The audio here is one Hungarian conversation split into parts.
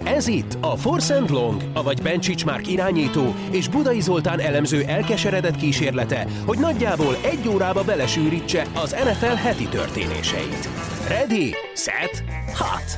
Ez itt a Force & Long, avagy Bencsics Márk irányító és Budai Zoltán elemző elkeseredett kísérlete, hogy nagyjából 1 órába belesűrítse az NFL heti történéseit. Ready, set, hot!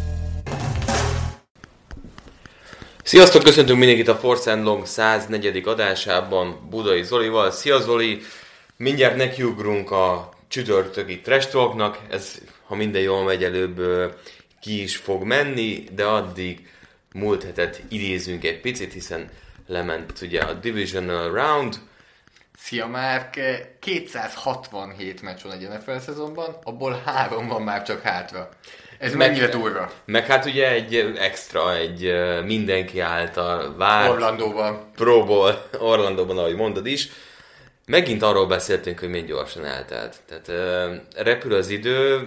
Sziasztok, köszöntünk mindenkit a Force & Long 104. adásában Budai Zolival. Szia Zoli! Mindjárt nekiugrunk a csütörtöki Trash Talknak. Ez, ha minden jól megy, előbb ki is fog menni, de addig múlt hetet idézünk egy picit, hiszen lement ugye a Divisional Round. Szia Márk! 267 meccs van egy NFL szezonban, abból 3 van már csak hátra. Ez mennyire durva? Meg hát ugye egy extra, egy mindenki által várt... Orlandóban. Pro Bowl, Orlandóban, ahogy mondod is. Megint arról beszéltünk, hogy milyen gyorsan eltelt. Tehát repül az idő.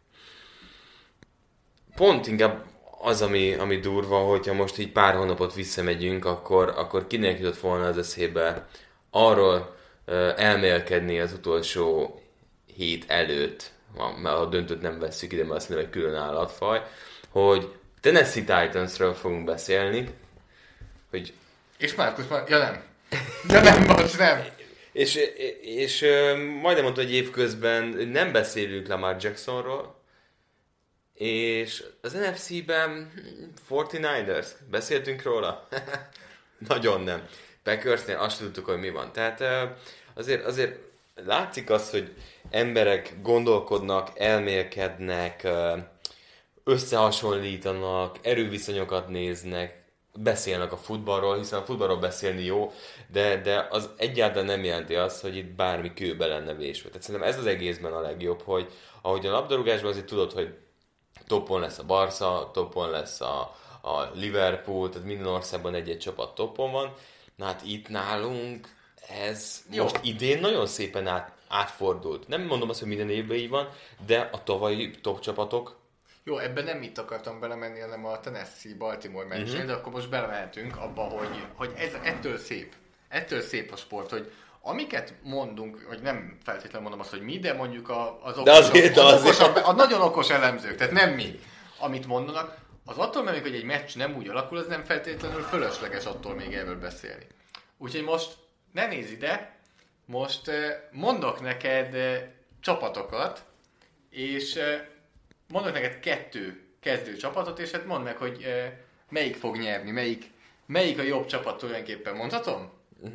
Pont inkább az, ami durva, hogyha most így pár hónapot visszamegyünk, akkor kinek jutott volna az eszébe arról elmélkedni az utolsó hét előtt, mert a döntőt nem vesszük ide, mert azt mondom, hogy külön állatfaj, hogy Tennessee Titansről fogunk beszélni, hogy... És Márkusz már... Ja nem, most nem! És majdnem mondta, hogy évközben nem beszélünk Lamar Jacksonról, és az NFC-ben 49ers, beszéltünk róla? Nagyon nem. Packersnél azt tudtuk, hogy mi van. Tehát azért látszik az, hogy emberek gondolkodnak, elmélkednek, összehasonlítanak, erőviszonyokat néznek, beszélnek a futballról, hiszen a futballról beszélni jó, de az egyáltalán nem jelenti azt, hogy itt bármi kőbe lenne vésve. Tehát szerintem ez az egészben a legjobb, hogy ahogy a labdarúgásban azért tudod, hogy toppon lesz a Barca, toppon lesz a Liverpool, tehát minden országban egy-egy csapat toppon van. Na hát itt nálunk ez jó. Most idén nagyon szépen átfordult. Nem mondom azt, hogy minden évben így van, de a tavalyi top csapatok... Jó, ebben nem itt akartam belemenni, hanem a Tennessee-Baltimore meccsén, de akkor most belemehetünk abba, hogy ez ettől szép. Ettől szép a sport, hogy amiket mondunk, vagy nem feltétlenül mondom azt, hogy mi, de mondjuk a nagyon okos elemzők, tehát nem mi, amit mondanak, az attól mert hogy egy meccs nem úgy alakul, az nem feltétlenül fölösleges attól még erről beszélni. Úgyhogy most ne nézz ide, most mondok neked csapatokat, és mondok neked 2 kezdő csapatot, és hát mondd meg, hogy melyik fog nyerni, melyik a jobb csapat tulajdonképpen, mondhatom?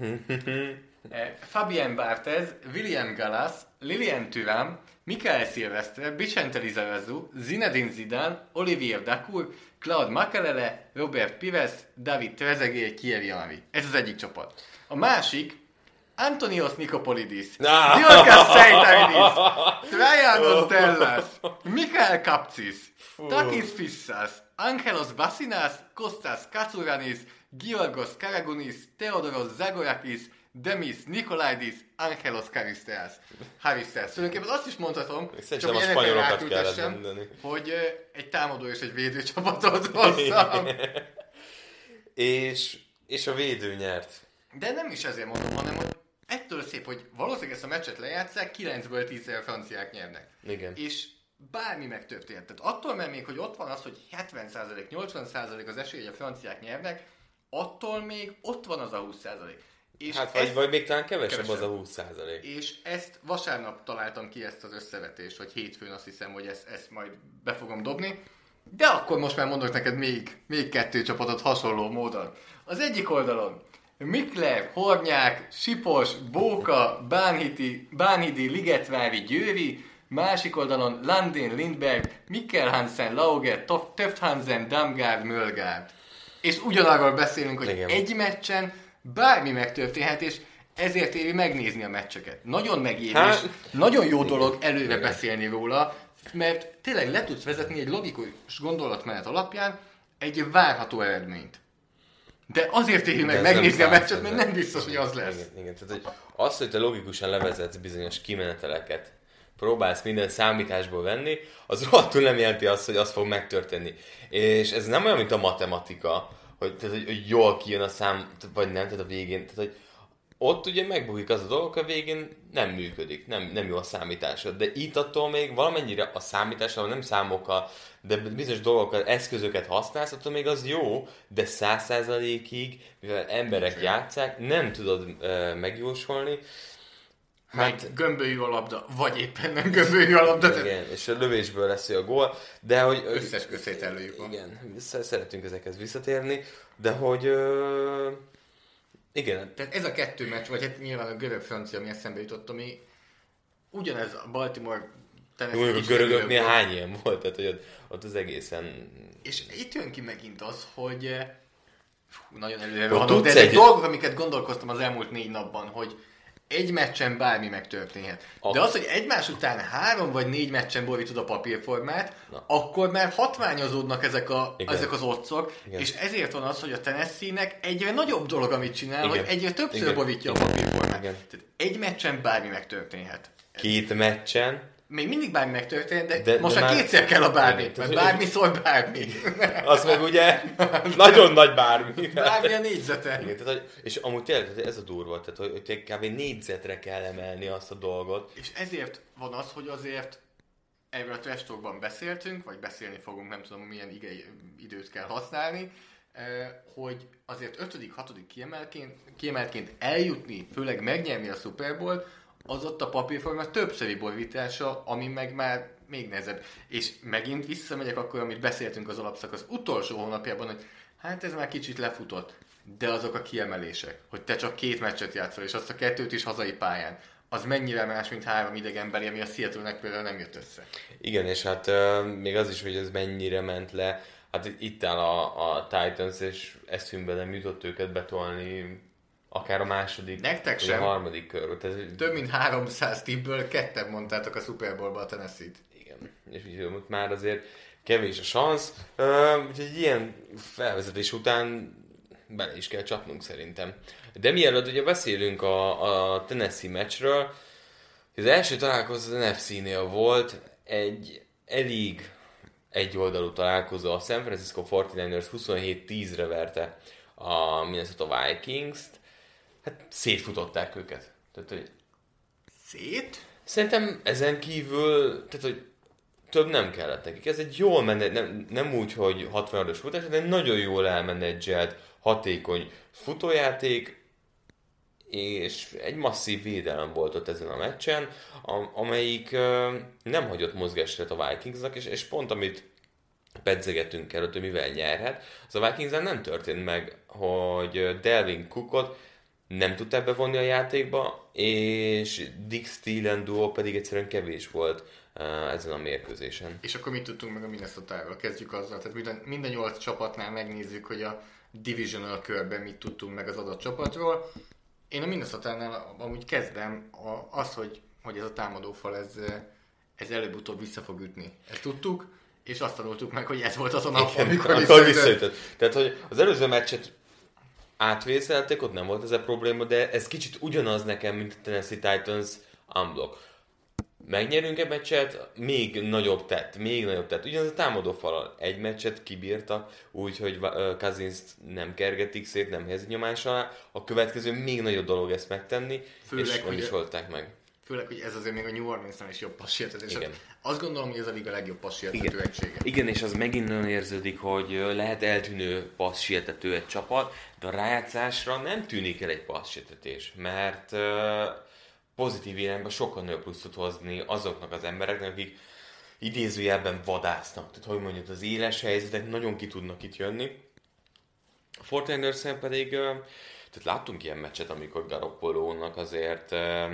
Fabien Barthez, William Gallas, Lilian Thuram, Mikael Silvestre, Vicente Lizarazu, Zinedine Zidane, Olivier Dacour, Claude Makelele, Robert Pires, David Trezeguet, Thierry Henry. Ez az egyik csapat. A másik, Antonios Nikopolidis, Diorkas Seitaridis, Traianos Dellas, Mikael Kapcis, Takis Fissas, Angelos Bassinas, Kostas Katsouranis, Giorgos Karagunis, Theodoros Zagorakis, Demis Nikolaidis, Angelos Karisteas. Tulajdonképpen azt is mondhatom, csak a spanyolokat kellett mondani, hogy egy támadó és egy védő csapatot hoztam. és a védő nyert. De nem is ezért mondom, hanem hogy ettől szép, hogy valószínűleg ezt a meccset lejátszák, 9-ből 10-szer a franciák nyernek. Igen. És bármi megtörtént. Tehát attól mert még, hogy ott van az, hogy 70%, 80% az esély, hogy a franciák nyernek, attól még ott van az a 20%. És hát vagy még talán kevesebb az a 20%. És ezt vasárnap találtam ki, ezt az összevetést, vagy hétfőn azt hiszem, hogy ezt majd be fogom dobni. De akkor most már mondok neked még 2 csapatot hasonló módon. Az egyik oldalon Mikler, Hornyák, Sipos, Bóka, Bánhidi, Ligetvári, Győri, másik oldalon Landin, Lindberg, Mikkel Hansen, Lauger, Töft Hansen, Damgard, Mölgard. És ugyanarról beszélünk, hogy igen, egy meccsen bármi megtörténhet, és ezért éri megnézni a meccseket. Nagyon megéri, és nagyon jó dolog előre beszélni róla, mert tényleg le tudsz vezetni egy logikus gondolatmenet alapján egy várható eredményt. De azért éri meg megnézni a meccset, mert nem biztos, hogy az lesz. Igen. Tehát, hogy az, hogy te logikusan levezetsz bizonyos kimeneteleket, próbálsz minden számításból venni, az rohadtul nem jelenti azt, hogy az fog megtörténni. És ez nem olyan, mint a matematika, hogy jól kijön a szám, vagy nem, tehát a végén. Tehát, hogy ott ugye megbukik az a dolog, a végén nem működik, nem jó a számításod. De itt attól még valamennyire a számítással, nem számokkal, de bizonyos dolgokat, eszközöket használsz, attól még az jó, de 100%-ig, mivel emberek játsszák, nem tudod megjósolni. Hát gömbölyű a labda, vagy éppen nem gömbölyű a labda. Igen, és a lövésből lesz a gól, de hogy... Összes közételőjük van. Igen, szeretünk ezekhez visszatérni, de hogy... igen. Tehát ez a 2 meccs, vagy hát nyilván a görög-francia, ami eszembe jutott, ami ugyanez a Baltimore Tennessee. A görögöknél hány ilyen volt, tehát hogy ott az egészen... És itt jön ki megint az, hogy nagyon előre rohanok, de ezek dolgok, amiket gondolkoztam az elmúlt 4 napban, hogy egy meccsen bármi megtörténhet. De az, hogy egymás után 3 vagy 4 meccsen borítod a papírformát, akkor már hatványozódnak ezek az occok, és ezért van az, hogy a Tennessee-nek egyre nagyobb dolog, amit csinál, hogy egyre többször borítja a papírformát. Tehát egy meccsen bármi megtörténhet. 2 meccsen? Még mindig bármi megtörténhet, de most már 2-szer kell a bármi, mert bármi szól bármi. Az meg ugye nagyon nagy bármi. Bármi a négyzete. Igen, tehát, és amúgy tényleg ez a durva, tehát hogy kb. Négyzetre kell emelni azt a dolgot. És ezért van az, hogy azért erről a trash talkban beszéltünk, vagy beszélni fogunk, nem tudom milyen időt kell használni, hogy azért 5.-6. kiemeltként eljutni, főleg megnyerni a Super Bowl, az ott a papírforma többszöri borítása, ami meg már még nehezebb. És megint visszamegyek akkor, amit beszéltünk az alapszakasz utolsó hónapjában, hogy hát ez már kicsit lefutott, de azok a kiemelések, hogy te csak 2 meccset játszol, és azt a 2 is hazai pályán, az mennyire más, mint 3 idegenbeli, ami a Seattle-nek például nem jött össze. Igen, és hát még az is, hogy ez mennyire ment le, hát itt áll a Titans, és eszünkbe nem jutott őket betolni, akár a második, nektek vagy sem. A harmadik körbe. Több mint 300 tippből 2 mondtátok a Super Bowl-ba a Tennessee-t. Igen, és így már azért kevés a szansz. Úgyhogy ilyen felvezetés után bele is kell csapnunk szerintem. De mielőtt ugye beszélünk a Tennessee meccsről, az első találkozó az NFC-nél volt, egy elég egyoldalú találkozó. A San Francisco 49ers 27-10-re verte a Minnesota Vikings-t. Hát szétfutották őket. Tehát, hogy szét? Szerintem ezen kívül, tehát, hogy több nem kellett nekik. Ez egy jól nem úgy, hogy 60-as futás, de nagyon jól elmenedzselt, hatékony futójáték, és egy masszív védelem volt ott ezen a meccsen, amelyik nem hagyott mozgásteret a Vikingsnak, és pont amit pedzegetünk előtt, hogy mivel nyerhet, az a Vikingsnál nem történt meg, hogy Dalvin Cookot nem tudták bevonni a játékba, és Dick Steele duo pedig egyszerűen kevés volt ezen a mérkőzésen. És akkor mit tudtunk meg a Minnesota-ról? Kezdjük azzal. Tehát minden 8 csapatnál megnézzük, hogy a divisional körben mit tudtunk meg az adott csapatról. Én a Minnesota-nál amúgy kezdem az, hogy ez a támadófal ez előbb-utóbb vissza fog ütni. Ezt tudtuk, és azt tanultuk meg, hogy ez volt az a nap, amikor visszaütött. Tehát, hogy az előző meccset átvészelték, ott nem volt ez a probléma, de ez kicsit ugyanaz nekem, mint a Tennessee Titans unblock. Megnyerünk egy meccset, még nagyobb tett. Ugyanaz a támadófal egy meccset kibírtak, úgyhogy Cousins nem kergetik szét, nem helyezik nyomás alá. A következő még nagyobb dolog ezt megtenni, főleg, és nem is volták meg. Főleg, hogy ez azért még a New Orleans-nál is jobb passzsértetés. Azt gondolom, hogy ez a liga legjobb passzsértető egysége. Igen, és az megint nagyon érződik, hogy lehet eltűnő passzsértető egy csapat, de a rájátszásra nem tűnik el egy passzsértetés, mert pozitív irányba sokkal nagyobb pluszot hozni azoknak az embereknek, akik idézőjelben vadásznak. Tehát, hogy mondjuk az éles helyzetek nagyon ki tudnak itt jönni. A 49ers-en pedig tehát láttunk ilyen meccset, amikor Garoppolónak azért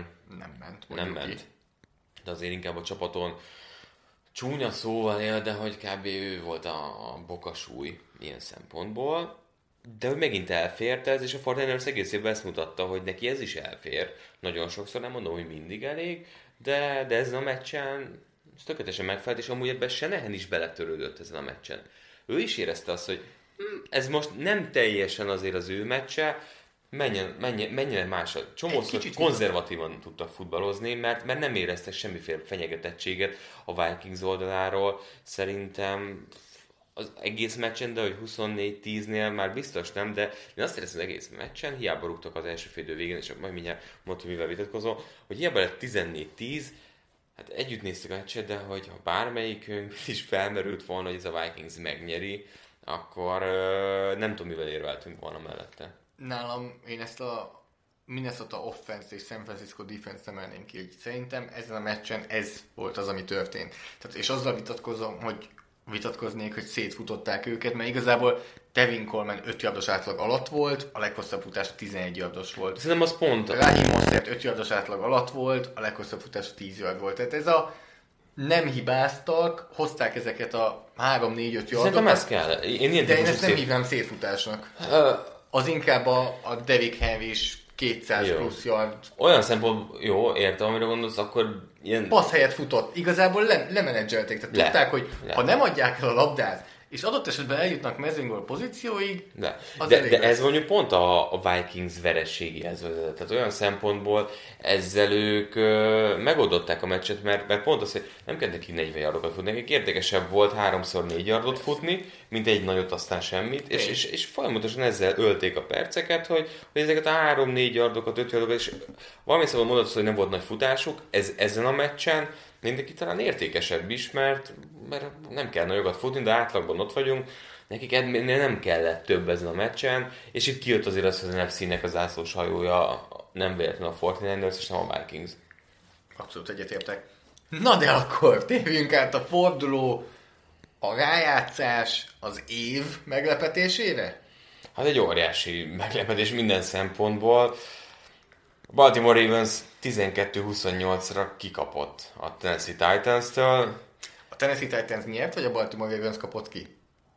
nem ment. De azért inkább a csapaton csúnya szóval él, de hogy kb. Ő volt a bokasúly ilyen szempontból. De hogy megint elfért ez, és a 49ers egész évben ezt mutatta, hogy neki ez is elfér. Nagyon sokszor, nem mondom, hogy mindig elég, de ezen a meccsen tökéletesen megfelelt, és amúgy ebben Shanahan is beletörődött ezen a meccsen. Ő is érezte azt, hogy ez most nem teljesen azért az ő meccse, menjen másod. Csomószor konzervatívan tudtak futballozni, mert nem éreztek semmiféle fenyegetettséget a Vikings oldaláról. Szerintem az egész meccsen, de hogy 24-10-nél már biztos nem, de én azt éreztem az egész meccsen, hiába rúgtak az első fél idő végén, és majd mindjárt mondtam, mivel vitatkozom, hogy hiába lett 14-10, hát együtt néztük a meccset, de hogy ha bármelyikünk is felmerült volna, hogy ez a Vikings megnyeri, akkor nem tudom, mivel érveltünk volna mellette. Nálam én ezt a Minnesota offense és San Francisco defense emelném ki, hogy szerintem ezen a meccsen ez volt az, ami történt. Tehát, és azzal vitatkoznék, hogy szétfutották őket, mert igazából Tevin Coleman 5 yardos átlag alatt volt, a leghosszabb futás 11 yardos volt. Szerintem az pont. Raheem Mostert 5 yardos átlag alatt volt, a leghosszabb futás 10 yard volt. Tehát ez a nem hibáztak, hozták ezeket a 3-4-5 yardokat. Szerintem ez kell. De én ezt nem hívnám szétfutásnak. Az inkább a Derrick Henry-s 200 plusz yard. Olyan szempont, jó, értem, amire gondolsz, akkor ilyen... Passz helyett futott. Igazából lemenedzselték. Tehát tudták, hogy ha nem adják el a labdát, és adott esetben eljutnak mezőnygól pozícióig, de ez mondjuk pont a Vikings vereségéhez vezetett. Tehát olyan szempontból ezzel ők megoldották a meccset, mert pont az, hogy nem kell neki 40 yardokat futni. Nekik érdekesebb volt 3x4 yardot futni, mint egy nagyot, aztán semmit, és folyamatosan ezzel ölték a perceket, hogy ezeket a 3-4 yardokat, 5 yardokat, és valami szóval mondod, hogy nem volt nagy futásuk, ezen a meccsen mindenki talán értékesebb is, mert nem kell nagyokat futni, de átlagban ott vagyunk. Nekik ennél nem kellett több ezen a meccsen, és itt kijött azért az, hogy az NFC-nek az zászlós hajója nem véletlenül a 49ers, és nem a Vikings. Abszolút egyetértek. Na de akkor térjünk át a forduló, a rájátszás, az év meglepetésére? Hát egy óriási meglepetés minden szempontból. A Baltimore Ravens 12-28-ra kikapott a Tennessee Titans-től. A Tennessee Titans nyert, vagy a Baltimore Ravens kapott ki?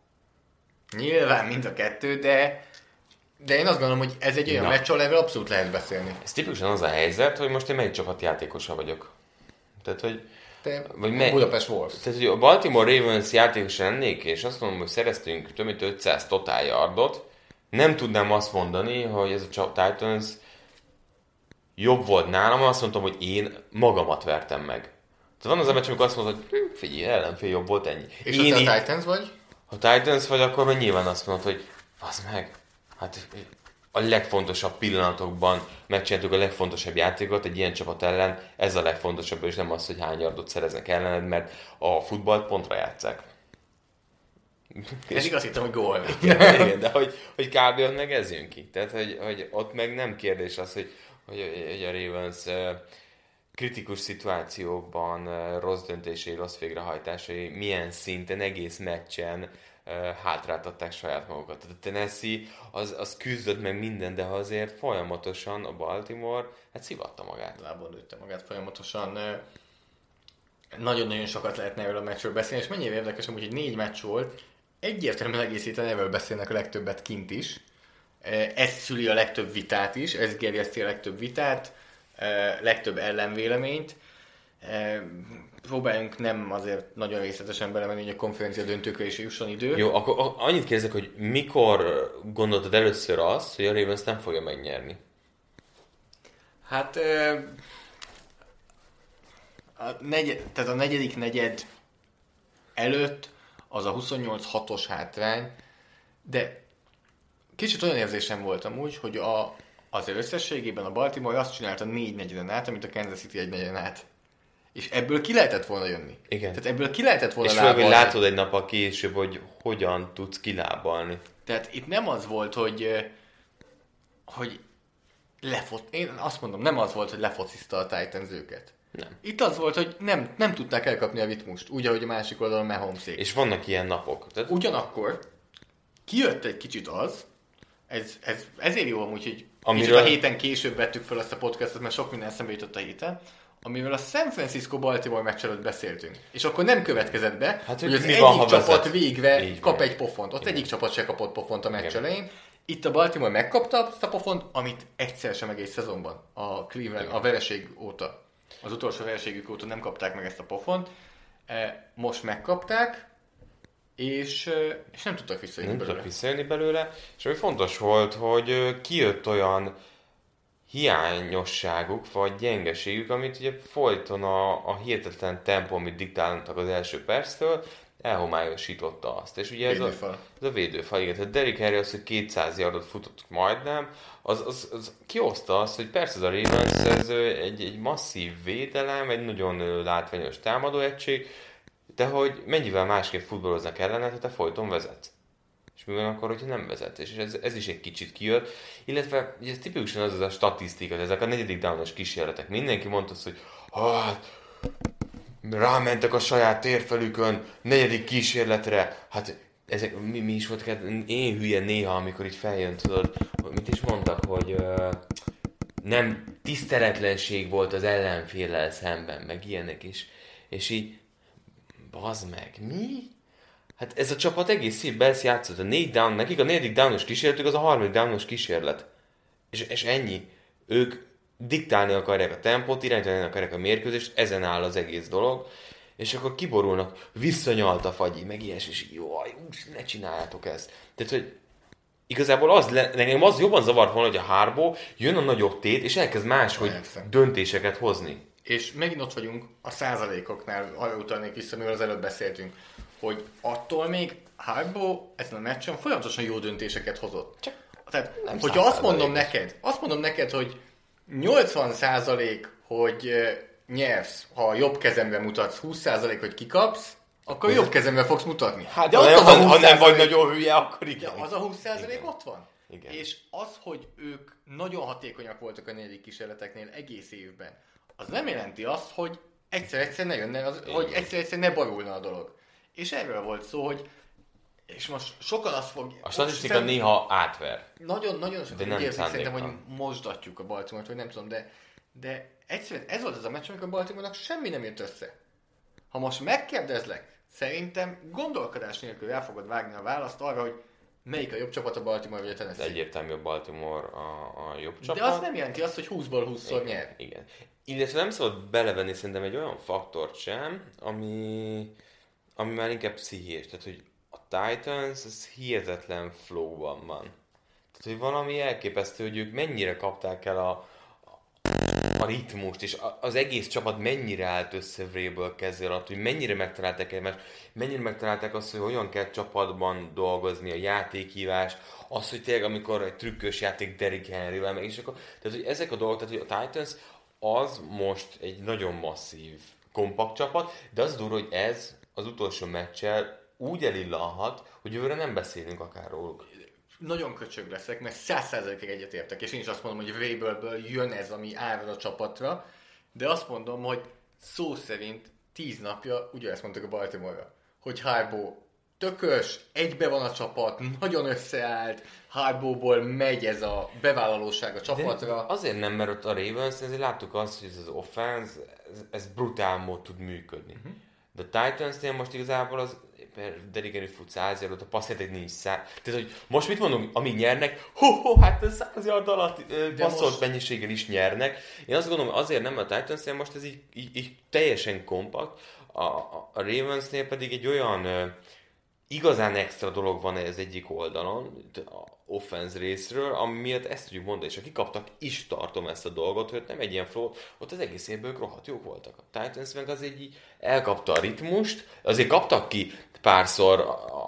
Nyilván mind a kettő, de én azt gondolom, hogy ez egy olyan meccs, ahol erről abszolút lehet beszélni. Ez tipikusan az a helyzet, hogy most én melyik csapat játékosa vagyok. Tehát, hogy... Budapest Wolves. Tehát, hogy a Baltimore Ravens játékosa lennék, és azt mondom, hogy szereztünk több mint 500 total yardot, nem tudnám azt mondani, hogy ez a Titans jobb volt nálam, azt mondtam, hogy én magamat vertem meg. Tehát van az a meccs, amikor azt mondod, hogy figyelj, ellenfél jobb volt, ennyi. És ha te a Titans vagy? Ha Titans vagy, akkor meg nyilván azt mondod, hogy az meg, hát a legfontosabb pillanatokban megcsináltuk a legfontosabb játékot egy ilyen csapat ellen, ez a legfontosabb, és nem az, hogy hány yardot szereznek ellened, mert a futballt pontra játsszák. Ez igaz, hittem, hogy gól. Igen, de hogy kb. Ott meg ez jön ki. Tehát, hogy ott meg nem kérdés az, hogy a Ravens kritikus szituációkban rossz döntései, rossz végrehajtásai milyen szinten, egész meccsen hátráltatták saját magukat. Tehát a Tennessee az küzdött meg minden, de azért folyamatosan a Baltimore szivatta magát. Lábon lőtte magát folyamatosan. Nagyon-nagyon sokat lehetne erről a meccsről beszélni, és mennyire érdekes, hogy 4 meccs volt, egyértelműen egész héten erről beszélnek a legtöbbet kint is. Ez szüli a legtöbb vitát is, ez gerjeszti a legtöbb vitát, legtöbb ellenvéleményt. Próbáljunk nem azért nagyon részletesen belemenni, hogy a konferencia döntőkre is jusson idő. Jó, akkor annyit kérdezek, hogy mikor gondoltad először azt, hogy a Ravens nem fogja megnyerni? Hát tehát a negyedik negyed előtt az a 28-6-os hátrány, de kicsit olyan érzésem volt amúgy, hogy azért összességében a Baltimore azt csinálta 4 negyeden át, amit a Kansas City 1 negyeden át. És ebből ki lehetett volna jönni. Igen. Tehát ebből ki lehetett volna és lábalni. És látod egy nappal később, hogy hogyan tudsz kilábalni. Tehát itt nem az volt, hogy én azt mondom, nem az volt, hogy lefociszta a Titans őket. Nem. Itt az volt, hogy nem tudták elkapni a ritmust, úgy, ahogy a másik oldalon Mahomesék. És vannak ilyen napok. Tehát... Ugyanakkor kijött egy kicsit az, ezért jó amúgy, hogy kicsit a héten később vettük fel ezt a podcastot, mert sok minden eszembe jutott a héten, amivel a San Francisco-Baltimore meccs előtt beszéltünk. És akkor nem következett be, hogy az egyik csapat végre kap egy pofont. Ott egyik csapat se kapott pofont a meccs elején. Itt a Baltimore megkapta azt a pofont, amit egyszer sem egész szezonban. A Cleveland, a vereség óta. Az utolsó vereségük óta nem kapták meg ezt a pofont. Most megkapták, és nem tudtak visszajönni belőle. Nem tudtak visszajönni belőle, és ami fontos volt, hogy kijött olyan hiányosságuk, vagy gyengeségük, amit ugye folyton a hihetetlen tempó, amit diktáltak az első perctől, elhomályosította azt. És ugye ez a védőfal, igen. Tehát Derrick Henry az, hogy 200 yardot futott majdnem, az kihozta azt, hogy persze ez a Ravens ez egy masszív védelem, egy nagyon látványos támadóegység, de hogy mennyivel másképp futballoznak ellene, ha te folyton vezetsz. És mi van akkor, hogyha nem vezet? És ez is egy kicsit kijött. Illetve ez tipikusan az a statisztika, ezek a 4. downos kísérletek. Mindenki mondta azt, hogy rámentek a saját térfelükön, 4. kísérletre. Hát ezek mi is volt? Én hülye néha, amikor így feljön, tudod, mit is mondtak, hogy nem tiszteletlenség volt az ellenféllel szemben, meg ilyenek is. És így, bazd meg, mi? Hát ez a csapat egész évben ezt játszott. A 4 down, nekik a 4. downos kísérletük az a 3. downos kísérlet. És ennyi. Ők diktálni akarják a tempót, irányítani akarják a mérkőzést, ezen áll az egész dolog. És akkor kiborulnak, visszanyalt a fagyi, meg ilyes, és jaj, ne csináljátok ezt. Tehát, hogy igazából nekem az jobban zavart volna, hogy a Harbaugh jön a nagyobb tét, és elkezd máshogy döntéseket hozni. És megint ott vagyunk a százalékoknál, arra utalnék vissza, mivel az előbb beszéltünk, hogy attól még Harbaugh ezen a meccsen folyamatosan jó döntéseket hozott. Tehát, hogyha azt mondom neked, hogy 80% hogy nyersz, ha jobb kezembe mutatsz, 20% hogy kikapsz, akkor jobb kezembe fogsz mutatni. Hát, de ha nem vagy nagyon hülye, akkor igen. De az a 20% ott van. Igen. És az, hogy ők nagyon hatékonyak voltak a 4. kísérleteknél egész évben, az nem jelenti azt, hogy egyszer ne jönne, hogy egyszer ne barulna a dolog. És erről volt szó, hogy és most sokan azt fog... A statisztika néha átver. Nagyon sokan érzik szerintem, hogy mosdatjuk a Baltimore-t, vagy nem tudom, de egyszerűen ez volt az a meccs, amikor a Baltimore-nak semmi nem jött össze. Ha most megkérdezlek, szerintem gondolkodás nélkül el fogod vágni a választ arra, hogy melyik a jobb csapat, a Baltimore vagy a Tennessee. Egyértelmű a Baltimore a jobb csapat. De az nem jelenti azt, hogy 20-ból 20-szor nyer. Igen. Illetve nem szabad belevenni szerintem egy olyan faktort sem, ami már inkább pszichés. Tehát, hogy a Titans az hihetetlen flow-ban van. Tehát, hogy valami elképesztő, hogy ők mennyire kapták el a ritmust, és az egész csapat mennyire állt össze Vrabel kezé alatt, hogy mennyire megtalálták egymást, mennyire megtalálták azt, hogy hogyan kell csapatban dolgozni, a játékhívás, az, hogy tényleg amikor egy trükkös játék Derrick Henryvel, meg és akkor, tehát, hogy ezek a dolgok, tehát, hogy a Titans az most egy nagyon masszív, kompakt csapat, de az durva, hogy ez az utolsó meccsel úgy elillanhat, hogy jövőre nem beszélünk akár róluk. Nagyon köcsög leszek, mert 100%-ig egyetértek, és én is azt mondom, hogy Vrabelből jön ez, ami árad a csapatra, de azt mondom, hogy szó szerint 10 napja ugyanezt mondtuk a Baltimore-ra, hogy Harbaugh tökös, egybe van a csapat, nagyon összeállt, Harbaughból megy ez a bevállalóság a csapatra. De azért nem, mert ott a Ravens, ezért láttuk azt, hogy ez az offense, ez brutál mód tud működni. Uh-huh. De a Titansnél most igazából az Derrick Henry fut 100 yardot, a passzjáték nincs 100. Tehát, hogy most mit mondunk, amíg nyernek, hát 100 yard alatt passzolt mennyiséggel is nyernek. Én azt gondolom, azért nem a Titansnél most ez így teljesen kompakt, a Ravensnél pedig egy olyan igazán extra dolog van ez egyik oldalon, a offense részről, ami miatt ezt tudjuk mondani, és akik kaptak, is tartom ezt a dolgot, hogy nem egy ilyen flow, ott az egész évben rohadt jók voltak. A Titans meg azért így elkapta a ritmust, azért kaptak ki párszor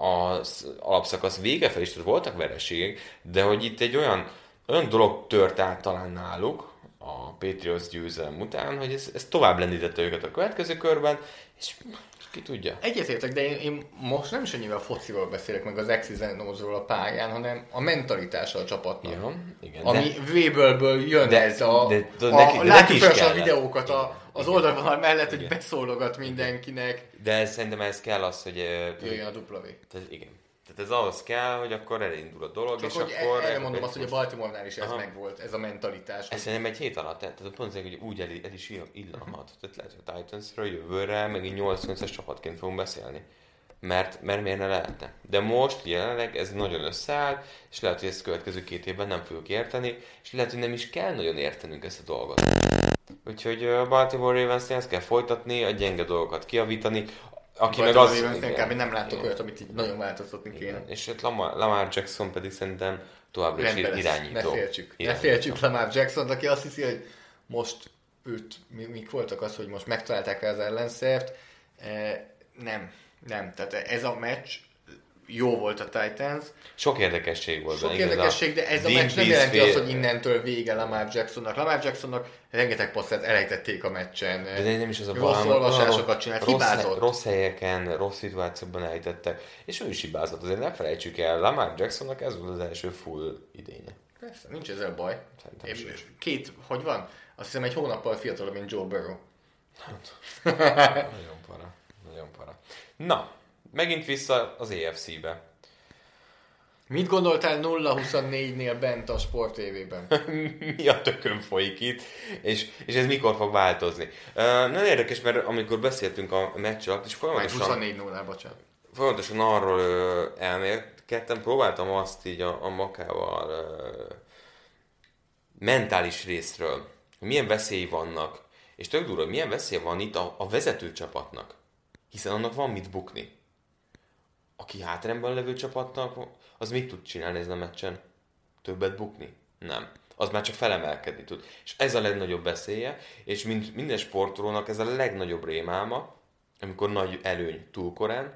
az alapszakasz vége fel, és voltak vereségek, de hogy itt egy olyan dolog tört át talán náluk, a Patriots győzelem után, hogy ez tovább lendítette őket a következő körben, és ki tudja. Egyetértek, de én most nem is annyival a fociról beszélek, meg az X-ról a pályán, hanem a mentalitása a csapatnak. Ja, igen, ami Vrabelből jön ez látjuk fel a videókat az oldalvonal mellett, hogy beszólogat mindenkinek. De szerintem ez kell az, hogy jöjjön a W. Tehát igen. Tehát ez ahhoz kell, hogy akkor elindul a dolog, csak és hogy akkor... Erre mondom azt, hogy a Baltimore-nál is ez megvolt, ez a mentalitás. Ez szerintem egy hét alatt, tehát pont hogy úgy el is illanhat. Tehát lehet, hogy a Titansről jövőre megint 8-9-es csapatként fogunk beszélni. Mert miért ne lehetne? De most jelenleg ez nagyon összeáll, és lehet, hogy ezt következő 2 évben nem fogjuk érteni, és lehet, hogy nem is kell nagyon értenünk ezt a dolgot. Úgyhogy a Baltimore Ravensnél ezt kell folytatni, a gyenge dolgokat kijavítani, aki meg az... Kb. Nem látok olyat, amit így nagyon változtatni kéne. És hát Lamar Jackson pedig szerintem továbbra is irányító. Ne féltsük Lamar Jackson, aki azt hiszi, hogy most mik voltak az, hogy most megtalálták rá az ellenszert. Nem. Nem, tehát ez a meccs jó volt a Titans. Sok érdekesség volt. Sok érdekesség, de ez a meccs nem jelenti azt, hogy innentől vége Lamar Jacksonnak. Lamar Jacksonnak rengeteg passzát elejtették a meccsen. De nem is az a rossz olvasásokat csinált, hibázott. Rossz helyeken, rossz szituációkban elejtettek, és ő is hibázott. Azért ne felejtsük el, Lamar Jacksonnak ez volt az első full idénye. Persze, nincs ezzel baj. Hogy van? Azt hiszem egy hónappal fiatalabb, mint Joe Burrow. Nagyon para. Na, megint vissza az AFC-be. Mit gondoltál 0-24-nél bent a Sport TV-ben? Mi a tökön folyik itt, és ez mikor fog változni? Nagyon érdekes, mert amikor beszéltünk a meccs alatt, és folyamatosan arról elmélkedtem, próbáltam azt így a Makával mentális részről, hogy milyen veszély vannak, és tök durva, hogy milyen veszély van itt a vezetőcsapatnak, hiszen annak van mit bukni. Aki hátrányban levő csapatnak, az mit tud csinálni ezen a meccsen? Többet bukni? Nem. Az már csak felemelkedni tud. És ez a legnagyobb veszélye, és minden sportolónak ez a legnagyobb rémálma, amikor nagy előny túl korán,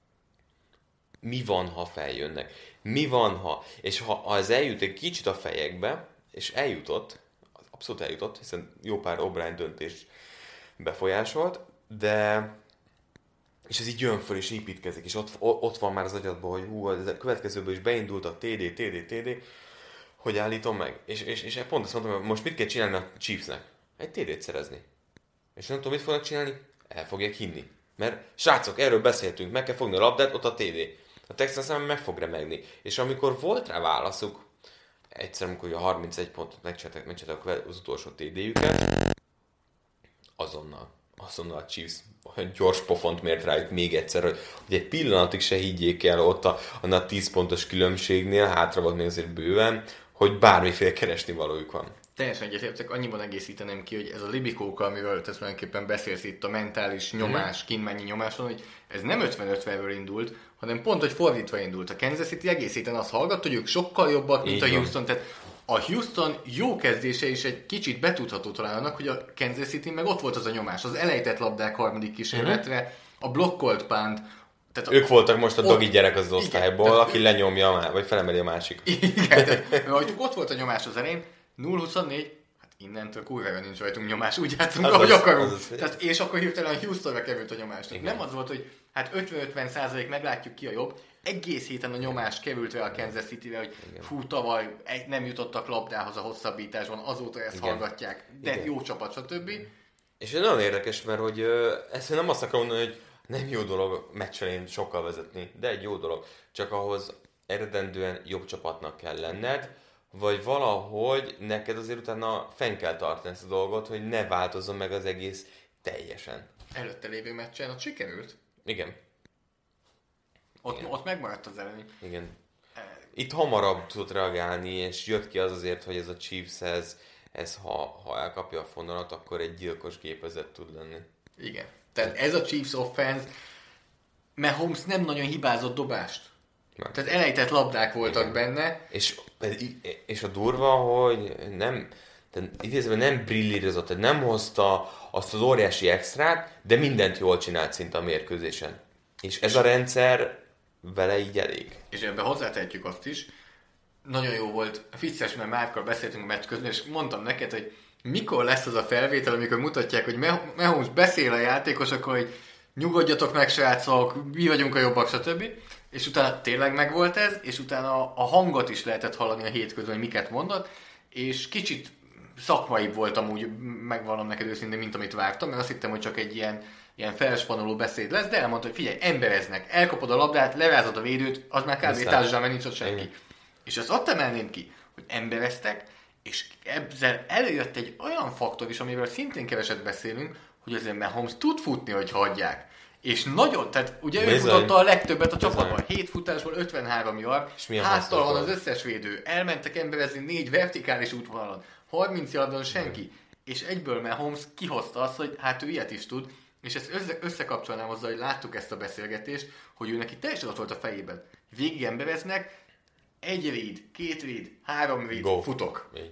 mi van, ha feljönnek? Mi van, ha... És ha ez eljut egy kicsit a fejekbe, és eljutott, abszolút eljutott, hiszen jó pár O'Brien döntés befolyásolt, de... És ez így jön föl, és építkezik, és ott van már az agyadban, hogy a következőből is beindult a TD, hogy állítom meg. És pont azt mondtam, hogy most mit kell csinálni a Chiefsnek? Egy TD-t szerezni. És nem tudom, mit fognak csinálni? El fogják hinni. Mert srácok, erről beszéltünk, meg kell fogni a labdát, ott a TD. A Texans meg fog remegni. És amikor volt rá válaszuk, egyszer, amikor a 31 pontot megcsináltak az utolsó TD-jüket, azonnal a Chiefs olyan gyors pofont mért rájuk még egyszer, hogy egy pillanatig se higgyék el ott a 10 pontos különbségnél, hátra volt még azért bőven, hogy bármiféle keresni valójuk van. Teljesen egyetértek, annyiban egészítenem ki, hogy ez a libikóka, amiről te tulajdonképpen beszélsz itt, a mentális nyomás, kínmennyi nyomáson, hogy ez nem 50-50-ről indult, hanem pont, hogy fordítva indult. A Kansas City egész héten azt hallgat, hogy ők sokkal jobbak, mint a Houston, tehát a Houston jó kezdése is egy kicsit betudható talán annak, hogy a Kansas City meg ott volt az a nyomás, az elejtett labdák harmadik kísérletre, a blokkolt pánt. Tehát ők voltak most a dogi gyerek az osztályból, aki lenyomja, vagy felemeli a másik. Igen, tehát ott volt a nyomás az elején, 0-24, hát innentől kurvára nincs rajtunk nyomás, úgy játszunk, ahogy akarunk. Tehát, és akkor hirtelen a Houstonra került a nyomás. Nem az volt, hogy hát 50-50% meglátjuk ki a jobb, egész héten a nyomás került rá a Kansas City-re, hogy fú, tavaly nem jutottak labdához a hosszabbításban, azóta ezt hallgatják, de jó csapat, stb. És ez nagyon érdekes, mert hogy ezt nem azt akarom mondani, hogy nem jó dolog meccselén sokkal vezetni, de egy jó dolog. Csak ahhoz eredendően jobb csapatnak kell lenned, vagy valahogy neked azért utána fenn kell tartani ezt a dolgot, hogy ne változzon meg az egész teljesen. Előtte lévő meccsen ott sikerült? Igen. Ott megmaradt az előny. Igen. Itt hamarabb tudott reagálni, és jött ki az azért, hogy ez a Chiefs, ez ha elkapja a fonalat, akkor egy gyilkos gépezet tud lenni. Igen. Tehát ez a Chiefs offense, Mahomes nem nagyon hibázott dobást. Nem. Tehát elejtett labdák voltak benne. És a durva, hogy idézve nem brillírozott, tehát nem hozta azt az óriási extrát, de mindent jól csinált szinte a mérkőzésen. És ez a rendszer vele így elég. És ebben hozzátehetjük azt is, nagyon jó volt, vicces, mert Márkkal beszéltünk a meccs közben, és mondtam neked, hogy mikor lesz az a felvétel, amikor mutatják, hogy Mahomes beszél a játékosokról, hogy nyugodjatok meg, srácok, mi vagyunk a jobbak, stb. És utána tényleg megvolt ez, és utána a hangot is lehetett hallani a hétközben, hogy miket mondott, és kicsit szakmaibb volt amúgy, megvallom neked őszintén, mint amit vártam, mert azt hittem, hogy csak egy ilyen felspanoló beszéd lesz, de elmondta, hogy figyelj, embereznek, elkapod a labdát, levázod a védőt, az már kb. Társadalom, mert nincs ott senki. És azt ott emelném ki, hogy embereztek, és ezzel előjött egy olyan faktor is, amivel szintén keveset beszélünk, hogy azért Mahomes tud futni, hogy hagyják. És nagyon, tehát ugye ő futotta a legtöbbet a csapatban. 7 futásból 53 yard, háttal van az összes védő. Elmentek emberezni 4 vertikális útvonalon, 30 yardon senki. És egyből Mahomes kihozta azt, hogy hát ő ilyet is tud, és ezt összekapcsolnám azzal, hogy láttuk ezt a beszélgetést, hogy ő neki teljesen ott volt a fejében. Végig embereznek, 1 read, 2 read, 3 read, futok.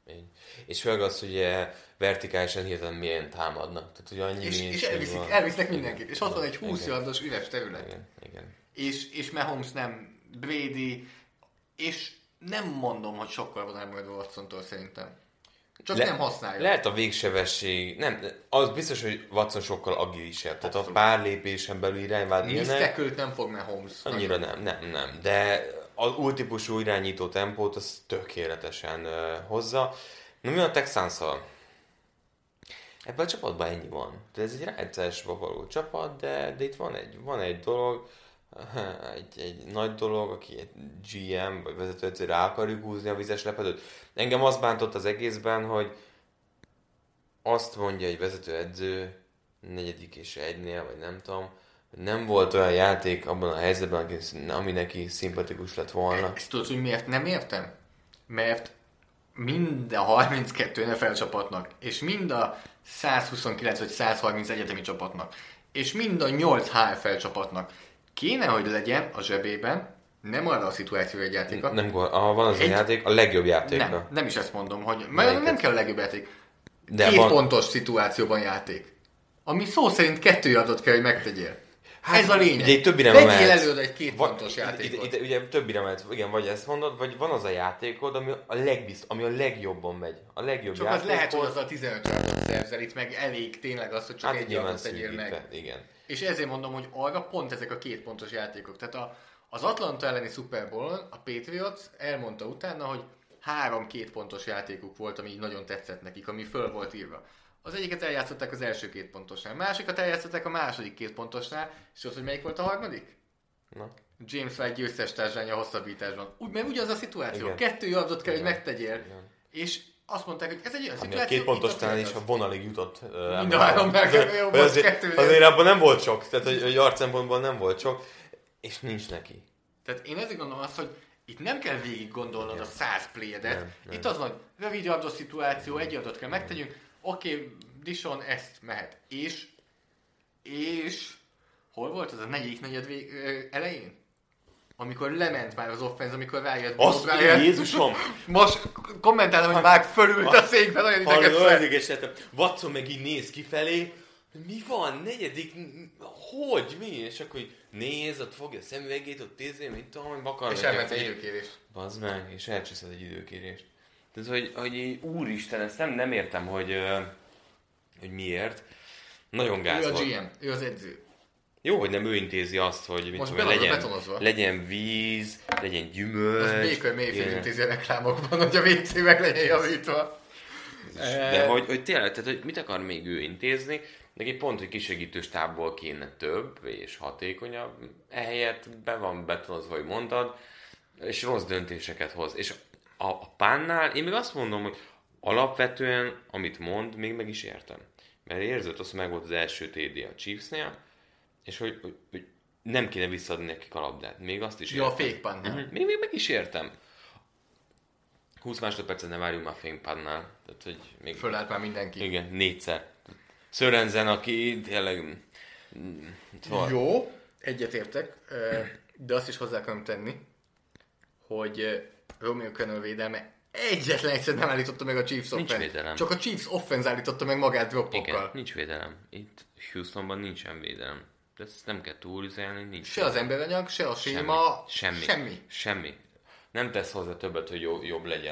És főleg az, hogy vertikálisan hirtelen milyen támadnak. Tehát, hogy annyi és elvisznek mindenkit. És ott van egy 20 yardos üres terület. Igen. És Mahomes nem, Brady, és nem mondom, hogy sokkal van elmaradva Watsontól szerintem. Csak nem használja. Lehet a végsebesség, nem, az biztos, hogy Watson sokkal agilisebb. Tehát a pár lépésen belül irányvált ilyenek. Misztekült nem fog Mahomes. Annyira nem. De az új típusú irányító tempót az tökéletesen hozza. Na mi a Texanszal? Ebben a csapatban ennyi van. De ez egy rájátszásba való csapat, de itt van egy dolog, egy nagy dolog, aki egy GM vagy vezetőedző rá akarjuk húzni a vizes lepedőt. Engem az bántott az egészben, hogy azt mondja egy vezetőedző 4. és 1-nél, vagy nem tudom, hogy nem volt olyan játék abban a helyzetben, ami neki szimpatikus lett volna. Ezt tudod, hogy miért nem értem? Mert mind a 32 NFL csapatnak, és mind a 129 vagy 130 egyetemi csapatnak, és mind a 8 HFL csapatnak kéne, hogy legyen a zsebében, nem arra a szituációra egy játéka. Van az a játék, a legjobb játéka. Nem is ezt mondom, hogy nem kell a legjobb játék. De 2 pontos szituációban játék. Ami szó szerint 2 yardot kell, hogy megtegyél. Hát, ez a lényeg. Ugye többire mehetsz. Vegyél előd egy 2 pontos játékot. Ugye többire mehetsz, igen, vagy ezt mondod, vagy van az a játékod, ami a legjobban megy. A legjobb csak játékod. Az lehet, hogy az a 15 yardot szerzel, itt meg elég tényleg az, hogy csak egy yardot tegyél meg. Igen. És ezért mondom, hogy arra pont ezek a 2 pontos játékok. Tehát az Atlanta elleni Super Bowl-on a Patriots elmondta utána, hogy 3 2 pontos játékuk volt, ami így nagyon tetszett nekik, ami föl volt írva. Az egyiket eljátszották az első 2 pontosnál, másikat eljátszották a második 2 pontosnál, és az, hogy melyik volt a harmadik? Na. James White győztes társánya hosszabbításban. Mert ugyanaz a szituáció. Igen. 2 yardot kell, hogy megtegyél. Igen. És azt mondták, hogy ez egy olyan ami szituáció... a 2 pontosnál is a vonalig jutott. Mind a 3 jó volt, 2 azért abban nem volt sok, tehát a yard szempontból nem volt sok, és nincs neki. Tehát én ezért gondolom azt, hogy itt nem kell végig gondolnod Igen. a 100 play-edet. Nem. Itt az van, rövid yardos szituáció, 1 yardot kell megtegyünk, oké, Dishon ezt mehet. És hol volt az a negyedik negyed elején? Amikor lement már az offense, amikor rájött. Azt Jézusom! Most kommentálom, hogy már fölült a székben, olyan idegesített. Watson meg így néz kifelé, mi van, negyedik, hogy, mi? És akkor így néz, ott fogja a szemüvegét, ott mit tudom, hogy bakar. És elment egy időkérést. Bazd meg, és elcseszed egy időkérést. Tehát, hogy úristen, ezt nem értem, hogy miért. Nagyon gáz volt. Ő a GM, ő az edző. Jó, hogy nem ő intézi azt, hogy most legyen víz, legyen gyümölcs. Most Baker Mayfield intézi a reklámokban, hogy a WC meg legyen javítva. De hogy tényleg, tehát hogy mit akar még ő intézni? Neki pont, hogy kisegítő stábból kéne több és hatékonyabb. Ehelyett be van betonozva, hogy mondtad, és rossz döntéseket hoz. És a pánnál én még azt mondom, hogy alapvetően, amit mond, még meg is értem. Mert érzett, azt meg volt az első TD a Chiefsnél, és hogy nem kéne visszaadni nekik a labdát. Még azt is értem. Jó, a fake puntnál. Még meg is értem. 20 másodpercet nem várjunk már fake puntnál. Tehát, hogy még... Fölállt már mindenki. Igen, 4-szer. Sörensen, aki tényleg... Jó, egyetértek, de azt is hozzá akarom tenni, hogy Romeo Crennel védelme egyetlen egyszer nem állította meg a Chiefs offense. Csak a Chiefs offense állította meg magát droppokkal. Igen, nincs védelem. Itt Houstonban nincsen védelem. De ezt nem kell túlüzelni, nincs. Se az emberanyag, se a séma, semmi. Nem tesz hozzá többet, hogy jobb legyen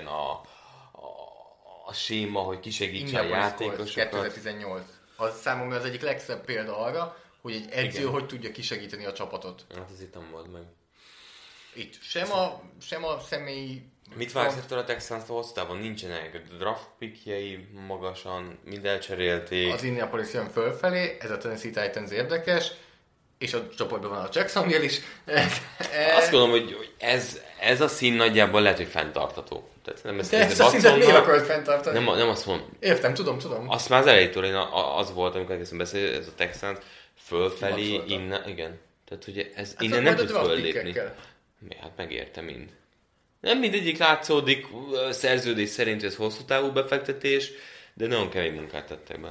a séma, hogy kisegítse a játékosokat. 2018. Az számomra az egyik legszebb példa arra, hogy egy edző hogy tudja kisegíteni a csapatot. Hát ez itt nem volt meg. Itt. Sem a személyi... Mit vársz ettől a Texans-tól hosszában? Nincsenek draft pickjei magasan, mind elcserélték. Az Indianapolis jön fölfelé, ez a Tennessee Titans érdekes, és a csoportban van a Jacksonville is. Azt gondolom, hogy ez a szín nagyjából lehet, hogy fenntartható. Tehát nem de ezt a színet miért akarod fenntartani? Nem azt mondom. Értem, tudom. Azt már az elejétől az volt, amikor elkezdtem beszélni, ez a Texans fölfelé, innen, igen. Tehát, hogy ez hát innen nem tud föllépni. Hát megérte mind. Nem mindegyik látszódik szerződés szerint, ez hosszú távú befektetés, de nagyon kemény munkát tettek be.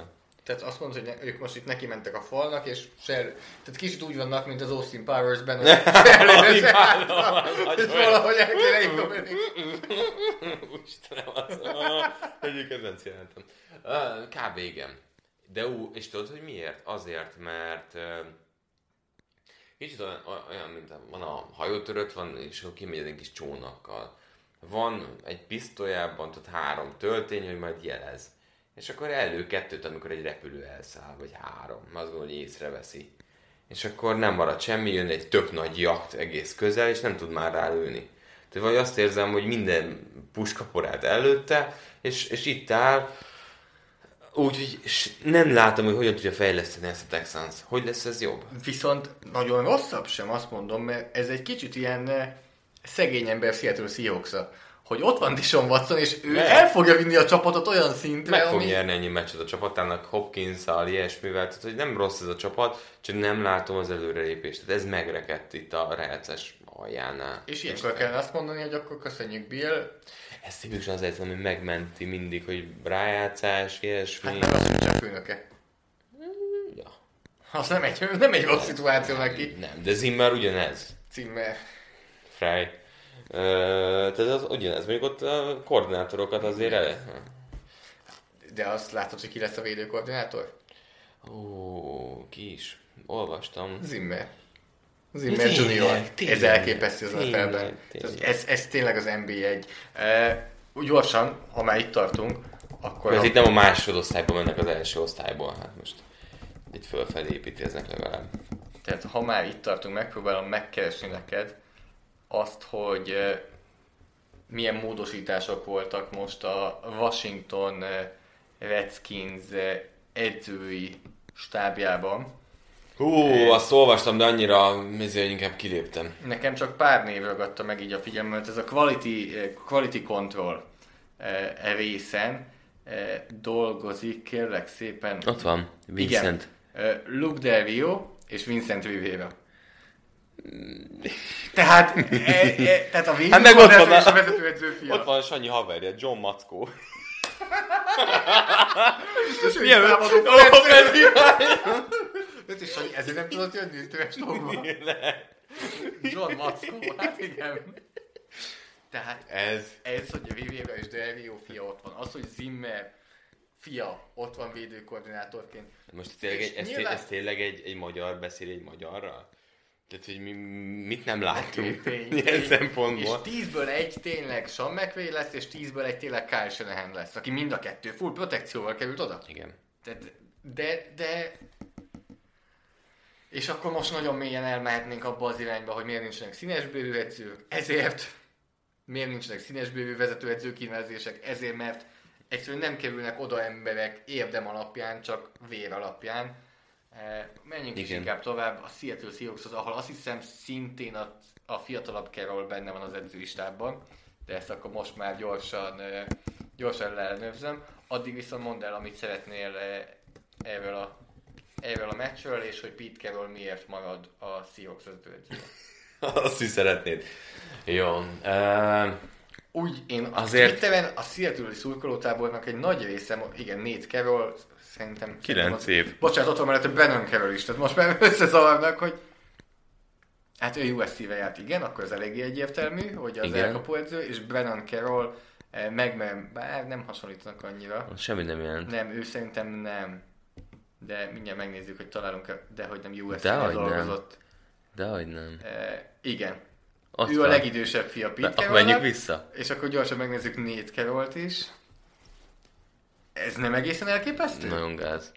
Tehát azt mondod, hogy ők most itt neki mentek a falnak, és tehát kicsit úgy vannak, mint az Austin Powers-ben, hogy és valahogy el kéne igazolni. Istenem, egyik kedvenc jelentem. Kb. Igen. De és tudod, hogy miért? Azért, mert kicsit olyan, mint van a hajótörött, van, és akkor kimegy egy kis csónakkal. Van egy pisztolyában, tehát 3 töltény, hogy majd jelez. És akkor elő 2, amikor egy repülő elszáll, vagy 3. Azt gondolom, hogy észreveszi. És akkor nem marad semmi, jön egy tök nagy jakt egész közel, és nem tud már rálőni. Tehát vagy azt érzem, hogy minden puskaporát előtte, és itt áll, úgyhogy nem látom, hogy hogyan tudja fejleszteni ezt a Texans. Hogy lesz ez jobb? Viszont nagyon rosszabb sem, azt mondom, mert ez egy kicsit ilyen szegény ember Seattle Seahawks-a. Hogy ott van Deshaun Watson, és ő el fogja vinni a csapatot olyan szintre, meg fog nyerni ennyi meccset a csapatának, Hopkins-szal, ilyesmivel, tehát hogy nem rossz ez a csapat, csak nem látom az előrelépést. Tehát ez megrekedt itt a rejces aljánál. És ilyenkor kellene azt mondani, hogy akkor köszönjük, Bill. Ez tipikusan az egyszerűen, hogy megmenti mindig, hogy rájátszás, ilyesmi. Hát meg az, hogy csak főnöke. Ja. Az nem egy rossz szituáció neki. Nem, de Zimmer ugyanez. Zimmer. Fry. Tehát az ugyanez, mondjuk ott a koordinátorokat azért De azt látod, hogy ki lesz a védőkoordinátor? Ó, ki is? Olvastam. Zimmer Junior. Ez elképesztő az NFL-ben. Ez tényleg az NB1. Gyorsan, ha már itt tartunk, akkor... Mert itt nem a másodosztályban mennek az első osztályból, hát most itt fölfelé építkeznek legalább. Tehát ha már itt tartunk, megpróbálom megkeresni neked azt, hogy milyen módosítások voltak most a Washington Redskins edzői stábjában. Azt olvastam, de annyira hogy inkább kiléptem. Nekem csak pár név ragadta meg így a figyelmet. Ez a quality control részen dolgozik, kérlek szépen. Ott van, Vincent. Igen, Luke Del Rio és Vincent Rivera. Tehát a védőkoordinátor és a vezetőedző fia. Ott van Sanyi haverja, John Mackó. Milyen és Sanyi, ezért nem tudott jönni tőles dolgba. John Mackó, hát igen. Tehát ez hogy a Rivera és Del Rio fia ott van. Az, hogy Zimmer fia ott van védőkoordinátorként. Most ez tényleg egy magyar beszél egy magyarral? Tehát, hogy mit nem látunk ilyen szempontból. És 10-ből 1 tényleg Sean McVay lesz, és 10-ből 1 tényleg Kyle Shanahan lesz, aki mind a 2 full protekcióval került oda. Igen. De... És akkor most nagyon mélyen elmehetnénk abba az irányba, hogy miért nincsenek színesbőrű edzők, ezért miért nincsenek színesbőrű vezetőedző kinevezések, ezért mert egyszerűen nem kerülnek oda emberek érdem alapján, csak vér alapján. Menjünk is inkább tovább. A Seattle Seahawks az, ahol azt hiszem szintén a fiatalabb Carroll benne van az edzői stábban, de ezt akkor most már gyorsan leellenőrzöm. Addig viszont mondd el, amit szeretnél erről a meccsről, és hogy Pete Carroll miért marad a Seahawks vezetőedzője. Azt is szeretnéd. Jó. Úgy én azért... Twitteren a Seattle-i szurkolótábornak egy nagy része, igen, Nate Carroll, szerintem... 9 év. Bocsánat, ott van mellett a Brennan Carroll is, tehát most már összezavarnak, hogy... Hát ő USC-vel járt, igen, akkor ez eléggé egyértelmű, hogy az elkapóedző, és Brennan Carroll bár nem hasonlítanak annyira. Semmi nem jelent. Nem, ő szerintem nem. De mindjárt megnézzük, hogy találunk, de hogy nem USC-vel dolgozott. Dehogy nem. Igen. Ott ő a legidősebb fia Pete Carroll. Akkor menjünk vissza. És akkor gyorsan megnézzük Nate Carrollt is. Ez nem egészen elképesztő? Nagyon gáz.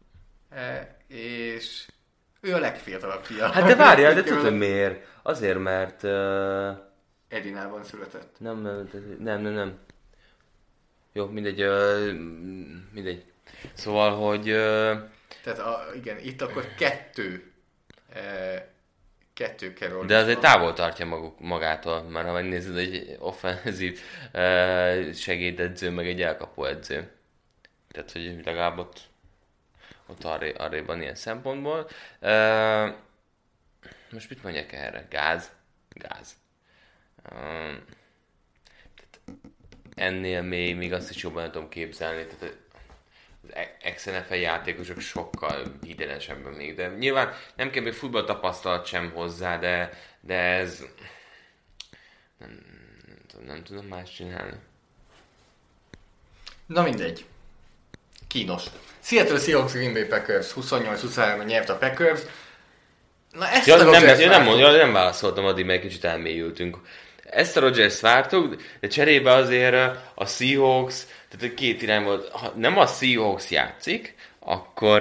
És ő a legfiatalabb fia. Hát de várjál, de tudod miért? Azért, mert... Edinában született. Nem. Jó, mindegy. Szóval, hogy... Tehát igen, itt akkor kettő Carroll. De azért távol tartja magától, mert ha megnézed egy offenzív segédedző, meg egy elkapó edző. Tehát, hogy legalább ott arrébb van ilyen szempontból. Most mit mondjak erre? Gáz. Ennél még azt is jobban tudom képzelni. Tehát az ex-NFL játékosok sokkal hitelesebben még, de nyilván nem kell még futballtapasztalat sem hozzá, de ez nem tudom más csinálni. Na mindegy. Kínos. Seattle Seahawks Green Bay Packers 28-23-ban nyert a Packers. Na ezt a Rodgers nem válaszoltam addig, mert kicsit elmélyültünk. Ezt a Rodgers vártuk, de cserébe azért a Seahawks, tehát két irány volt, ha nem a Seahawks játszik, akkor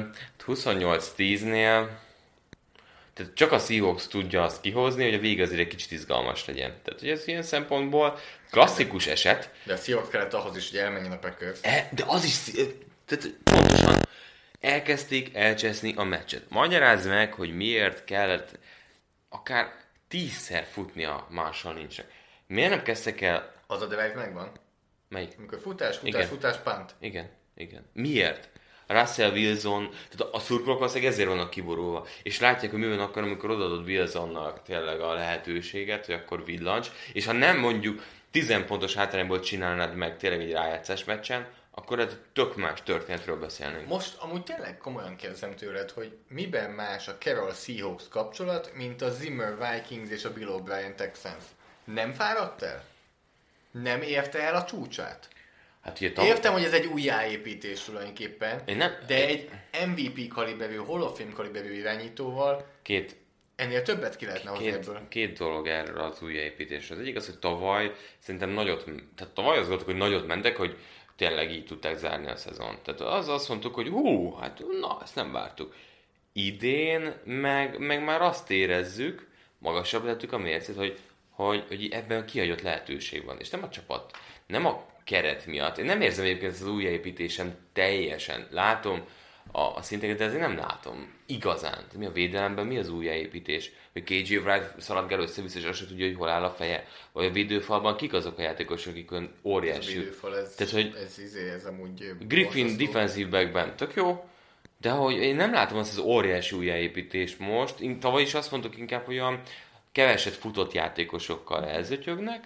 28-10-nél tehát csak a Seahawks tudja azt kihozni, hogy a vége azért egy kicsit izgalmas legyen. Tehát, hogy ez ilyen szempontból klasszikus eset. De a Seahawks kellett ahhoz is, hogy elmenjen a Packers. De az is, tehát pontosan elkezdték elcseszni a meccset. Magyarázd meg, hogy miért kellett akár 10-szer futni a Marshall Lynchnek. Miért nem kezdtek el... Az a drive megvan? Melyik? Amikor futás, punt. Igen. Miért? Russell Wilson, tehát a szurkolók valószínűleg ezért vannak kiborulva. És látják, hogy mi van akkor, amikor odaadod Wilsonnak tényleg a lehetőséget, hogy akkor villancs. És ha nem mondjuk 10 pontos hátrányból csinálnád meg tényleg egy rájátszás meccsen, akkor egy tök más történetről beszélnénk. Most amúgy tényleg komolyan kérdezem tőled, hogy miben más a Carroll Seahawks kapcsolat, mint a Zimmer Vikings és a Bill O'Brien Texans. Nem fáradt el? Nem érte el a csúcsát? Hát ugye értem, hogy ez egy újjáépítés tulajdonképpen, de egy MVP kaliberű, Hall of Fame kaliberű irányítóval ennél többet ki lehetne hozni ebből. Két dolog erre az újjáépítésre. Az egyik az, hogy tavaly szerintem tavaly az volt, hogy nagyot mentek, hogy tényleg így tudták zárni a szezon. Tehát azt mondtuk, hogy ezt nem vártuk. Idén meg már azt érezzük, magasabb lettük a mércét, hogy ebben kihagyott lehetőség van. És nem a csapat, nem a keret miatt. Én nem érzem egyébként az újjáépítésem teljesen. Látom a szinteket, de ezért nem látom igazán. Mi a védelemben, mi az újjáépítés? Hogy KJ Wright szaladgál össze-vissza, és azt sem tudja, hogy hol áll a feje. Vagy a védőfalban kik azok a játékosok, akik óriási. A védőfal, ez amúgy... Griffin defensive backben tök jó, de hogy én nem látom azt az óriási újjáépítést most. Én tavaly is azt mondtuk inkább, hogy olyan keveset futott játékosokkal elzötyögnek,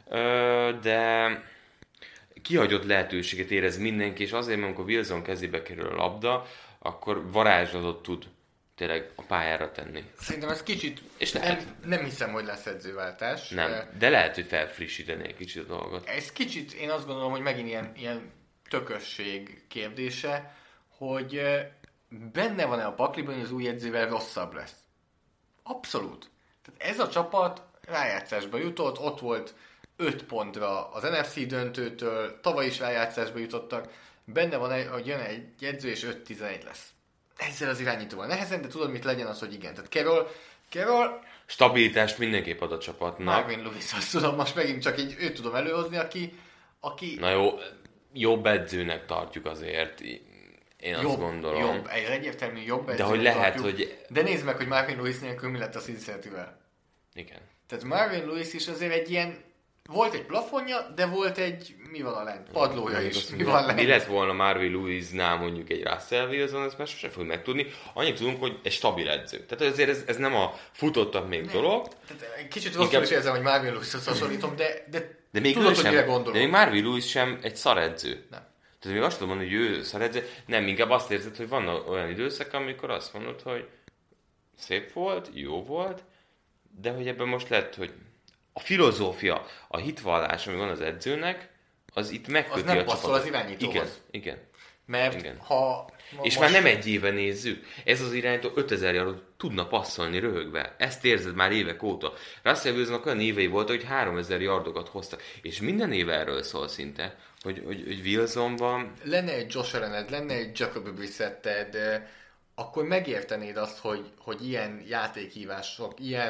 de kihagyott lehetőséget érez mindenki, és azért, mert amikor Wilson kezébe kerül a labda, akkor varázslatot tud tényleg a pályára tenni. Szerintem ez kicsit... És nem hiszem, hogy lesz edzőváltás. Nem, de lehet, hogy felfrissíteni egy kicsit a dolgot. Ez kicsit, én azt gondolom, hogy megint ilyen tökösség kérdése, hogy benne van-e a pakliban, hogy az új edzővel rosszabb lesz. Abszolút. Tehát ez a csapat rájátszásba jutott, ott volt 5 pontra az NFC döntőtől, tavaly is rájátszásba jutottak, benne van, hogy jön egy edző és 5-11 lesz. Ezzel az irányítóval nehezen, de tudod, mit legyen az, hogy igen. Tehát Carroll stabilitást mindenképp ad a csapatnak. Marvin Lewis, azt tudom, most megint csak így őt tudom előhozni, aki... Na jó, jobb edzőnek tartjuk azért. Én azt gondolom. Egyértelmű jobb edzőnek de hogy lehet, tartjuk. hogy... De nézd meg, hogy Marvin Lewis nélkül mi lett a Cincinnati-vel. Igen. Tehát Marvin Lewis is azért egy ilyen... Volt egy plafonja, de volt egy... Mi van a lent? Padlója is. Mi lett volna Marvin Lewisnál mondjuk egy Russell Wilson, ezt már sosem fogjuk megtudni. Annyit tudunk, hogy egy stabil edző. Tehát azért ez nem a futottak még dolog. Tehát kicsit rosszul is érzem, hogy Marvin Lewishoz hasonlítom, de még tudod, hogy mire gondolom. De még Marvin Lewis sem egy szaredző. Nem. Tehát még azt tudom mondani, hogy ő szaredző. Nem, inkább azt érzed, hogy van olyan időszak, amikor azt mondod, hogy szép volt, jó volt, de hogy ebben most lett, hogy a filozófia, a hitvallás, ami van az edzőnek, az itt megköti a csapatot. Az nem passzol az irányítóhoz. Igen. Mert igen. És most... már nem egy éve nézzük. Ez az irányító 5000 yardot tudna passzolni röhögve. Ezt érzed már évek óta. Russell Wilsonnak olyan évei volt, hogy 3000 yardokat hoztak. És minden éve erről szól szinte, hogy Wilsonban... Lenne egy Josh Allened, lenne egy Jacoby Brissetted, akkor megértenéd azt, hogy ilyen játékhívások,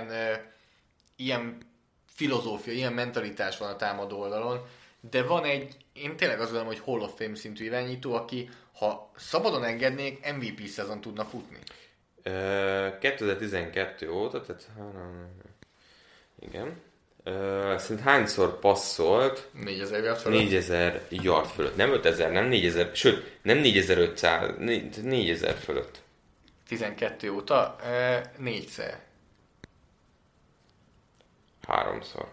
ilyen filozófia, ilyen mentalitás van a támadó oldalon, de van én tényleg azt gondolom, hogy Hall of Fame szintű irányító, aki, ha szabadon engednék, MVP szezon tudna futni. 2012 óta, tehát... Igen. Szerint hányszor passzolt? 4000 yard fölött. 4000 yard fölött. Nem 5000, nem 4000, sőt, nem 4500, 4000 fölött. 12 óta 4-szer. 3-szor.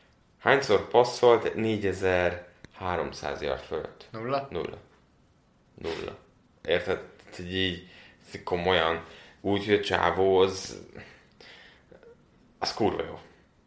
Hányszor passzolt 4300 yard fölött? 0. Nulla. Érted? Hogy így komolyan. Úgy, hogy a csávó az kurva jó.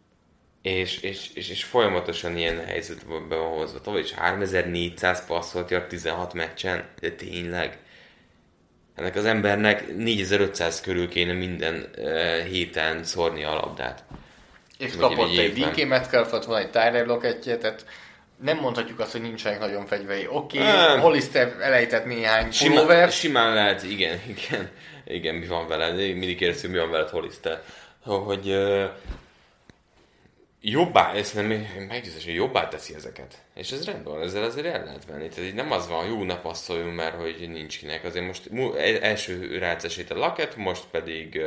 És folyamatosan ilyen helyzetben van hozva. Tovább is 3400 passzolt jár 16 meccsen. De tényleg. Ennek az embernek 4500 körül kéne minden héten szórni a labdát. És kapott egy DK Metcalfot, van egy Tyler Lockettje, tehát nem mondhatjuk azt, hogy nincsenek nagyon fegyvei. Oké, Hollister elejtett néhány pulóvert. Simán lehet, igen, mi van veled? Mindig kérdezzük, mi van veled, Hollister. Hogy jobbá, ezt nem meggyőzés, hogy jobbá teszi ezeket. És ez rendben van, ezzel azért el lehet venni. Tehát így nem az van, jó, ne passzoljunk, mert hogy nincs kinek. Azért most első rácesít a Lockett, most pedig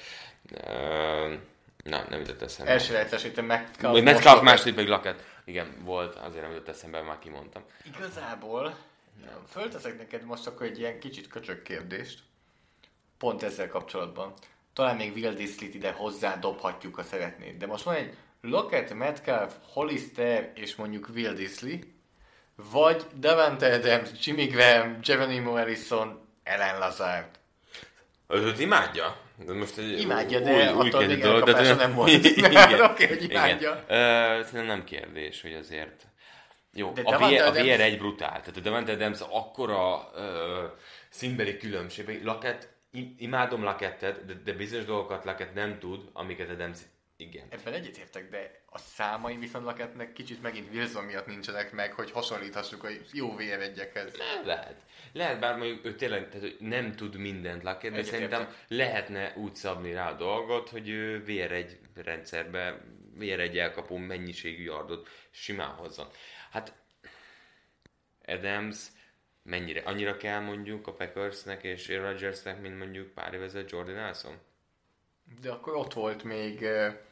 nem jutott eszembe. Első rácesít a Metcalf. Metcalf, második pedig Lockett. Igen, volt, azért nem jutott eszembe, már kimondtam. Igazából fölteszek neked most akkor egy ilyen kicsit köcsög kérdést. Pont ezzel kapcsolatban. Talán még Will Disley-t ide hozzá dobhatjuk, ha szeretnéd. De most van egy Lockett, Metcalf, Hollister és mondjuk Will Disley, vagy Davante Adams, Jimmy Graham, Geronimo Allison, Allen Lazard. Őt imádja. De most egy imádja, de attól még elkapása nem volt. Oké, hogy imádja. Szerintem nem kérdés, hogy azért... Jó, de a VR1 brutál. Tehát a Davante Adams akkora színbeli különbség. Lockett, imádom Lockettet, de bizonyos dolgokat Lockett nem tud, amiket Adams igen. Ebben egyetértek, de a számai viszont Lockettnek kicsit megint Wilson miatt nincsenek meg, hogy hasonlíthassuk a jó VR1-ekhez. Lehet, bár mondjuk ő tényleg tehát, nem tud mindent Lockett, de szerintem lehetne úgy szabni rá a dolgot, hogy ő VR1 rendszerbe, VR1 elkapó mennyiségű yardot simán hozzon. Hát Adams mennyire? Annyira kell mondjuk a Packersnek és Rodgersnek, mint mondjuk pár évezett Jordan Nelson? De akkor ott volt még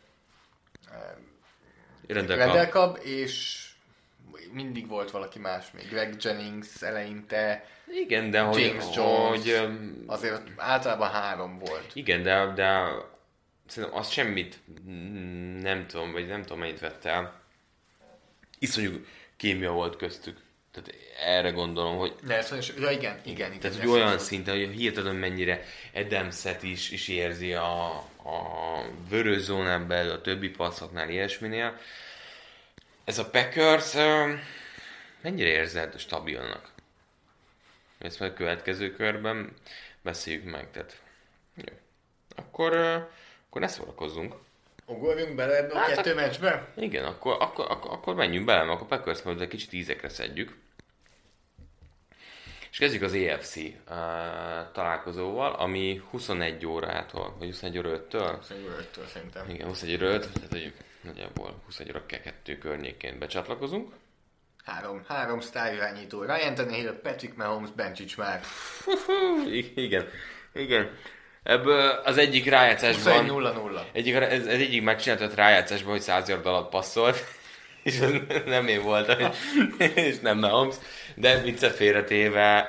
Randall Cobb, és mindig volt valaki más még. Greg Jennings eleinte. Igen, de James Jones. Azért általában 3 volt. Igen, de szerintem azt semmit nem tudom, vagy nem tudom mennyit vett el. Iszonyú kémia volt köztük. Tehát erre gondolom, hogy... Ja, igen. Tehát hogy olyan szinten, hogy hihetetlen mennyire Adamset is érzi a vörös zónán belül, a többi passzoknál, ilyesminél. Ez a Packers mennyire érzed stabilnak? Ezt majd a következő körben beszéljük meg. Tehát, jó. Akkor ne szórakozzunk. Ugorjunk bele ebbe a 2 meccsbe? Igen, akkor menjünk bele, mert akkor Packers majd egy kicsit ízekre szedjük. És kezdjük az AFC találkozóval, ami 21 órától, vagy 21 óra 5-től? 21 óra 5-től szerintem. Igen, 21 óra 5, tehát mondjuk nagyjából 21 óra 2 környékén becsatlakozunk. 3 sztárirányító. Ryan Tannehill, Patrick Mahomes, Benčić már. Igen. Ebből az egyik rájátszásban... 21-0-0. Az egyik megcsináltott rájátszásban, hogy 100 yard alatt passzolt. És az nem én voltam, és nem Mahomes. De viccet félretéve,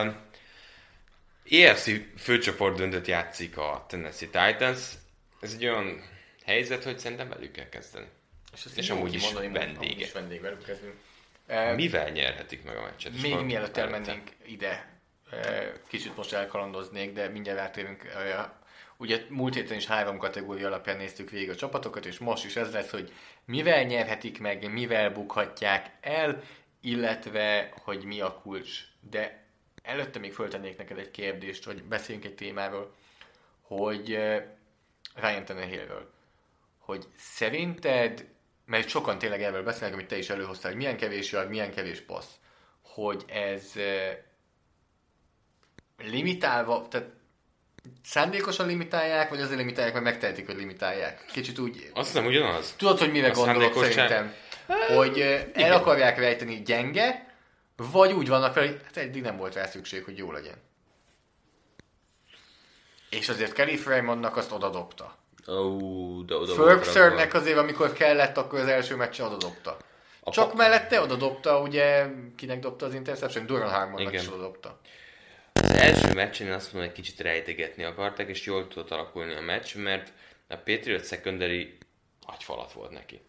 AFC főcsoport döntött játszik a Tennessee Titans. Ez egy olyan helyzet, hogy szerintem velük kell kezdeni. És amúgy is vendége. Velük kezdünk. Mivel nyerhetik meg a meccset? Még mielőtt elmennénk ide, kicsit most elkalandoznék, de mindjárt rátérünk. Ugye múlt héten is 3 kategória alapján néztük végig a csapatokat, és most is ez lesz, hogy mivel nyerhetik meg, mivel bukhatják el, illetve, hogy mi a kulcs. De előtte még föltennék neked egy kérdést, hogy beszéljünk egy témáról, hogy Ryan Tannehillről. Hogy szerinted, mert sokan tényleg erről beszélnek, amit te is előhoztál, hogy milyen kevés yard, milyen kevés passz, hogy ez limitálva, tehát szándékosan limitálják, vagy azért limitálják, mert megtehetik, hogy limitálják? Kicsit úgy... Azt nem ugyanaz. Tudod, hogy mire gondolok szerintem? Hogy el akarják rejteni gyenge, vagy úgy vannak fel, hogy hát eddig nem volt rá szükség, hogy jó legyen. És azért Kelly Freemannak azt odadobta. De oda Fergusonnek azért, amikor kellett, akkor az első meccsen odadobta. Csak mellette odadobta, ugye, kinek dobta az interception? Duran Harmonnak is odadobta. Az első meccsen én azt mondom, hogy kicsit rejtegetni akartak, és jól tudott alakulni a meccs, mert a Patriot secondary agyfalat volt neki.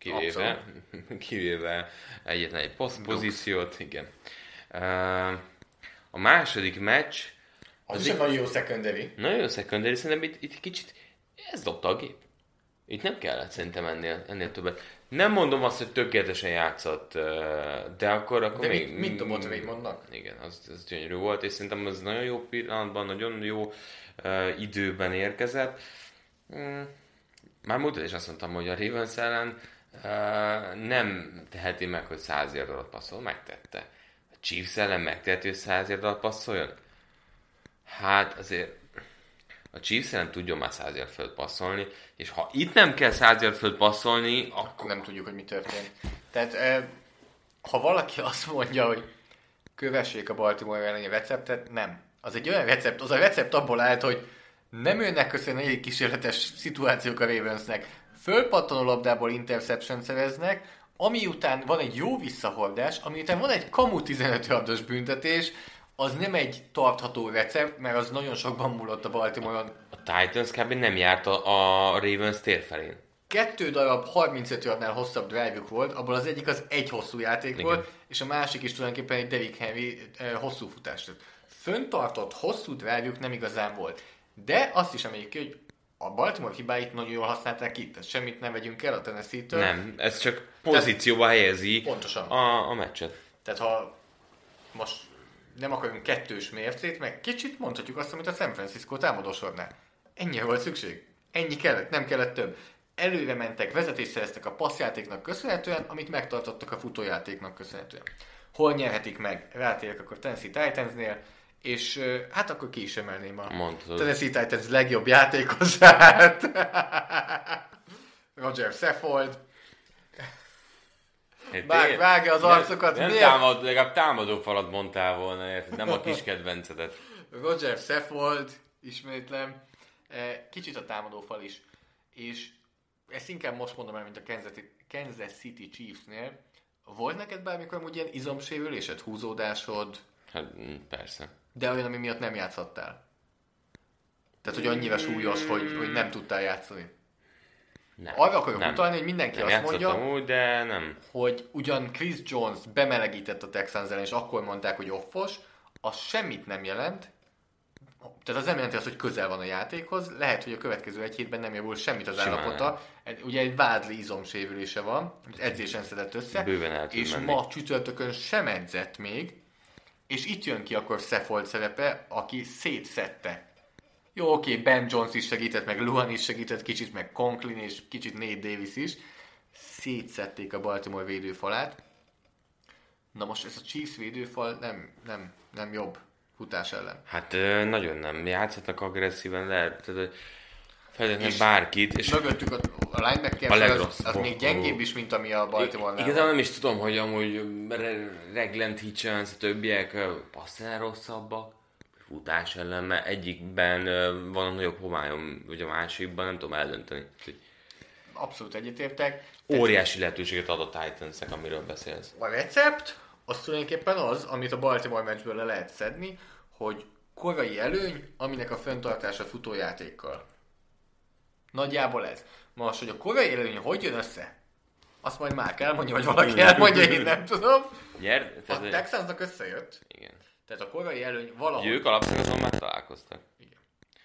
Kivéve egyetlen egy pozíciót, igen. A második meccs... Az is egy nagyon jó secondary. Nagyon jó secondary, szerintem itt kicsit ez dobta a gép. Itt nem kellett szerintem ennél többet. Nem mondom azt, hogy tökéletesen játszott, de akkor de még... mit dobott Raymondnak? Igen, az gyönyörű volt, és szerintem az nagyon jó pillanatban, nagyon jó időben érkezett. Már múltkor is azt mondtam, hogy a Ravens ellen nem teheti meg, hogy 100 yard alatt passzol, megtette. A Chiefs ellen megteheti, hogy 100 yard alatt passzoljon? Hát azért a Chiefs ellen tudjon már 100 yard fölött passzolni, és ha itt nem kell 100 yard fölött passzolni, akkor... Nem tudjuk, hogy mi történt. Tehát ha valaki azt mondja, hogy kövessék a Baltimore elleni receptet, nem. Az egy olyan recept, az a recept abból állt, hogy nem jönnek össze negyedik kísérletes szituációk a Ravensnek. Fölpattanó labdából interception szereznek, ami után van egy jó visszahordás, ami után van egy kamu 15 yardos büntetés, az nem egy tartható recept, mert az nagyon sokban múlott a Baltimore-on. A Titans kb. Nem járt a Ravens tér felén. 2 darab 35 yardnál hosszabb drive-juk volt, abból az egyik az egy hosszú játék igen. volt, és a másik is tulajdonképpen egy Derrick Henry hosszú futást. Föntartott hosszú drive-juk nem igazán volt. De azt is emeljük ki, hogy a Baltimore hibáit nagyon jól használták itt. Tehát semmit nem vegyünk el a Tennessee-től. Nem, ez csak pozícióba helyezi pontosan. A meccset. Tehát ha most nem akarunk kettős mércét, meg kicsit mondhatjuk azt, amit a San Francisco támadósornál. Ennyi volt szükség. Ennyi kellett, nem kellett több. Előre mentek, vezetést szereztek a passzjátéknak köszönhetően, amit megtartottak a futójátéknak köszönhetően. Hol nyerhetik meg? Rátérek akkor Tennessee Titansnél, és hát akkor ki is emelném a Tennessee Titans legjobb játékosát. Roger Saffold. Vágja az arcokat. Nem legalább támadó falat mondtál volna, érted? Nem a kis kedvencedet. Roger Saffold, ismétlem. Kicsit a támadó fal is. És ezt inkább most mondom el, mint a Kansas City Chiefsnél. Volt neked bármikor amúgy ilyen izomsérülésed, húzódásod? Hát persze. De olyan, ami miatt nem játszhattál? Tehát, hogy annyira súlyos, hogy nem tudtál játszani? Nem. Arra akarok utalni, hogy mindenki nem azt mondja, úgy, de nem. hogy ugyan Chris Jones bemelegített a Texans ellen, és akkor mondták, hogy offos, az semmit nem jelent. Tehát az nem jelenti azt, hogy közel van a játékhoz. Lehet, hogy a következő egy hétben nem javul semmit az állapota. Ugye egy vádli izomsérülése van, edzésen szedett össze. És menni. Ma csütörtökön sem edzett még. És itt jön ki akkor Saffold szerepe, aki szétszedte. Jó, oké, Ben Jones is segített, meg Luhan is segített, kicsit meg Conklin és kicsit Nate Davis is. Szétszedték a Baltimore védőfalát. Na most ez a Chiefs védőfal nem jobb futás ellen. Hát nagyon nem. Játszhatnak agresszíven, lehet, feltetnek bárkit. És mögöttük a linebacker az még gyengébb is, mint ami a Baltimore-nál. Igazából nem is tudom, hogy amúgy Regland Hitchens, a többiek passzál rosszabbak. Futás ellen, mert egyikben van a nagyobb homályom, vagy a másikban nem tudom eldönteni. Abszolút egyetértek. Óriási lehetőséget ad a Titansnek, amiről beszélsz. A recept az tulajdonképpen az, amit a Baltimore meccsből le lehet szedni, hogy korai előny, aminek a fenntartása futójátékkal. Nagyjából ez. Most, hogy a korai előny hogy jön össze? Azt majd már elmondja, vagy valaki elmondja, én nem tudom. A Texansnak összejött. Igen. Tehát a korai előny valahogy... Ők alapszakaszon már találkoztak. Igen.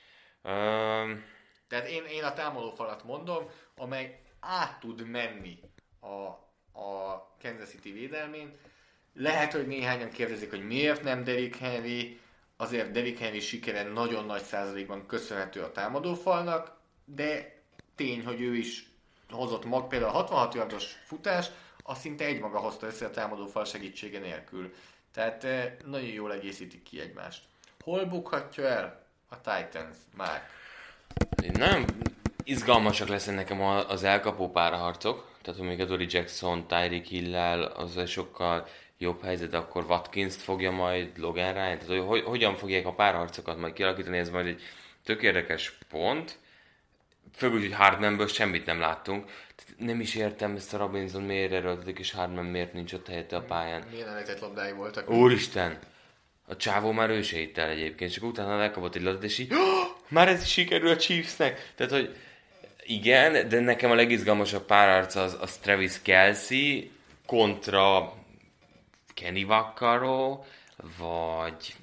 Tehát én a támadófalat mondom, amely át tud menni a Kansas City védelmén. Lehet, hogy néhányan kérdezik, hogy miért nem Derrick Henry. Azért Derrick Henry sikere nagyon nagy százalékban köszönhető a támadófalnak, de tény, hogy ő is hozott például a 66 yardos futás, azt szinte egymaga hozta össze a támadófal segítsége nélkül. Tehát nagyon jól egészítik ki egymást. Hol bukhatja el a Titans már? Nagyon izgalmasak lesznek nekem az elkapó párharcok. Tehát, hogy még a Dory Jackson, Tyreek Hill-lel, az sokkal jobb helyzet, de akkor Watkins-t fogja majd Logan Ryan. Tehát, hogy hogyan fogják a párharcokat majd kialakítani, ez majd egy tök érdekes pont. Főleg úgy, hogy Hardmanből semmit nem láttunk. Nem is értem ezt a Robinson miért erőltetik, és Hardman miért nincs ott helyette a pályán. Milyen elejtett labdái voltak? Úristen! A csávó már ő se hitt el egyébként, csak utána elkapott egy labdát, és így, már ez is sikerül a Chiefsnek. Tehát, hogy igen, de nekem a legizgalmasabb párharc az Travis Kelce kontra Kenny Vaccaro, vagy...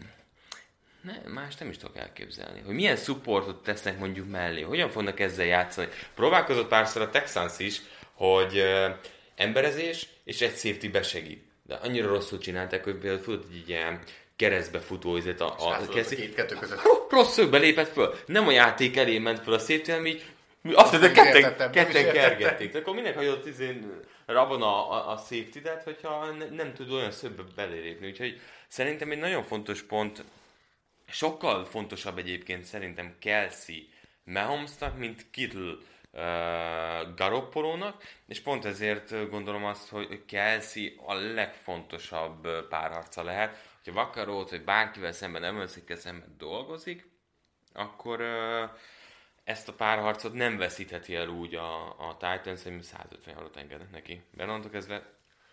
Más nem is tudok elképzelni. Hogy milyen supportot tesznek mondjuk mellé, hogyan fognak ezzel játszani. Próbálkozott párszor a Texans is, hogy emberezés és egy safety besegít. De annyira rosszul csinálták, hogy például tudod, hogy ilyen keresztbe futó izet a két-kettő között. Rossz szögbe lépett föl. Nem a játék elé ment föl a safety, hanem így azt mondja, ketten kergették. Akkor minek hagyott rabon a safety-det, hogyha nem tud olyan szögbe belélépni. Úgyhogy szerintem egy nagyon fontos pont, sokkal fontosabb egyébként szerintem Kelsey Mahomesnak, mint Kittle Garoppolónak, és pont ezért gondolom azt, hogy Kelsey a legfontosabb párharca lehet. Ha Vaccarót, vagy bárkivel szemben, Evansikkel szemben dolgozik, akkor ezt a párharcot nem veszítheti el úgy a Titans, hogy 150 yardot engednek neki. Bennantól kezdve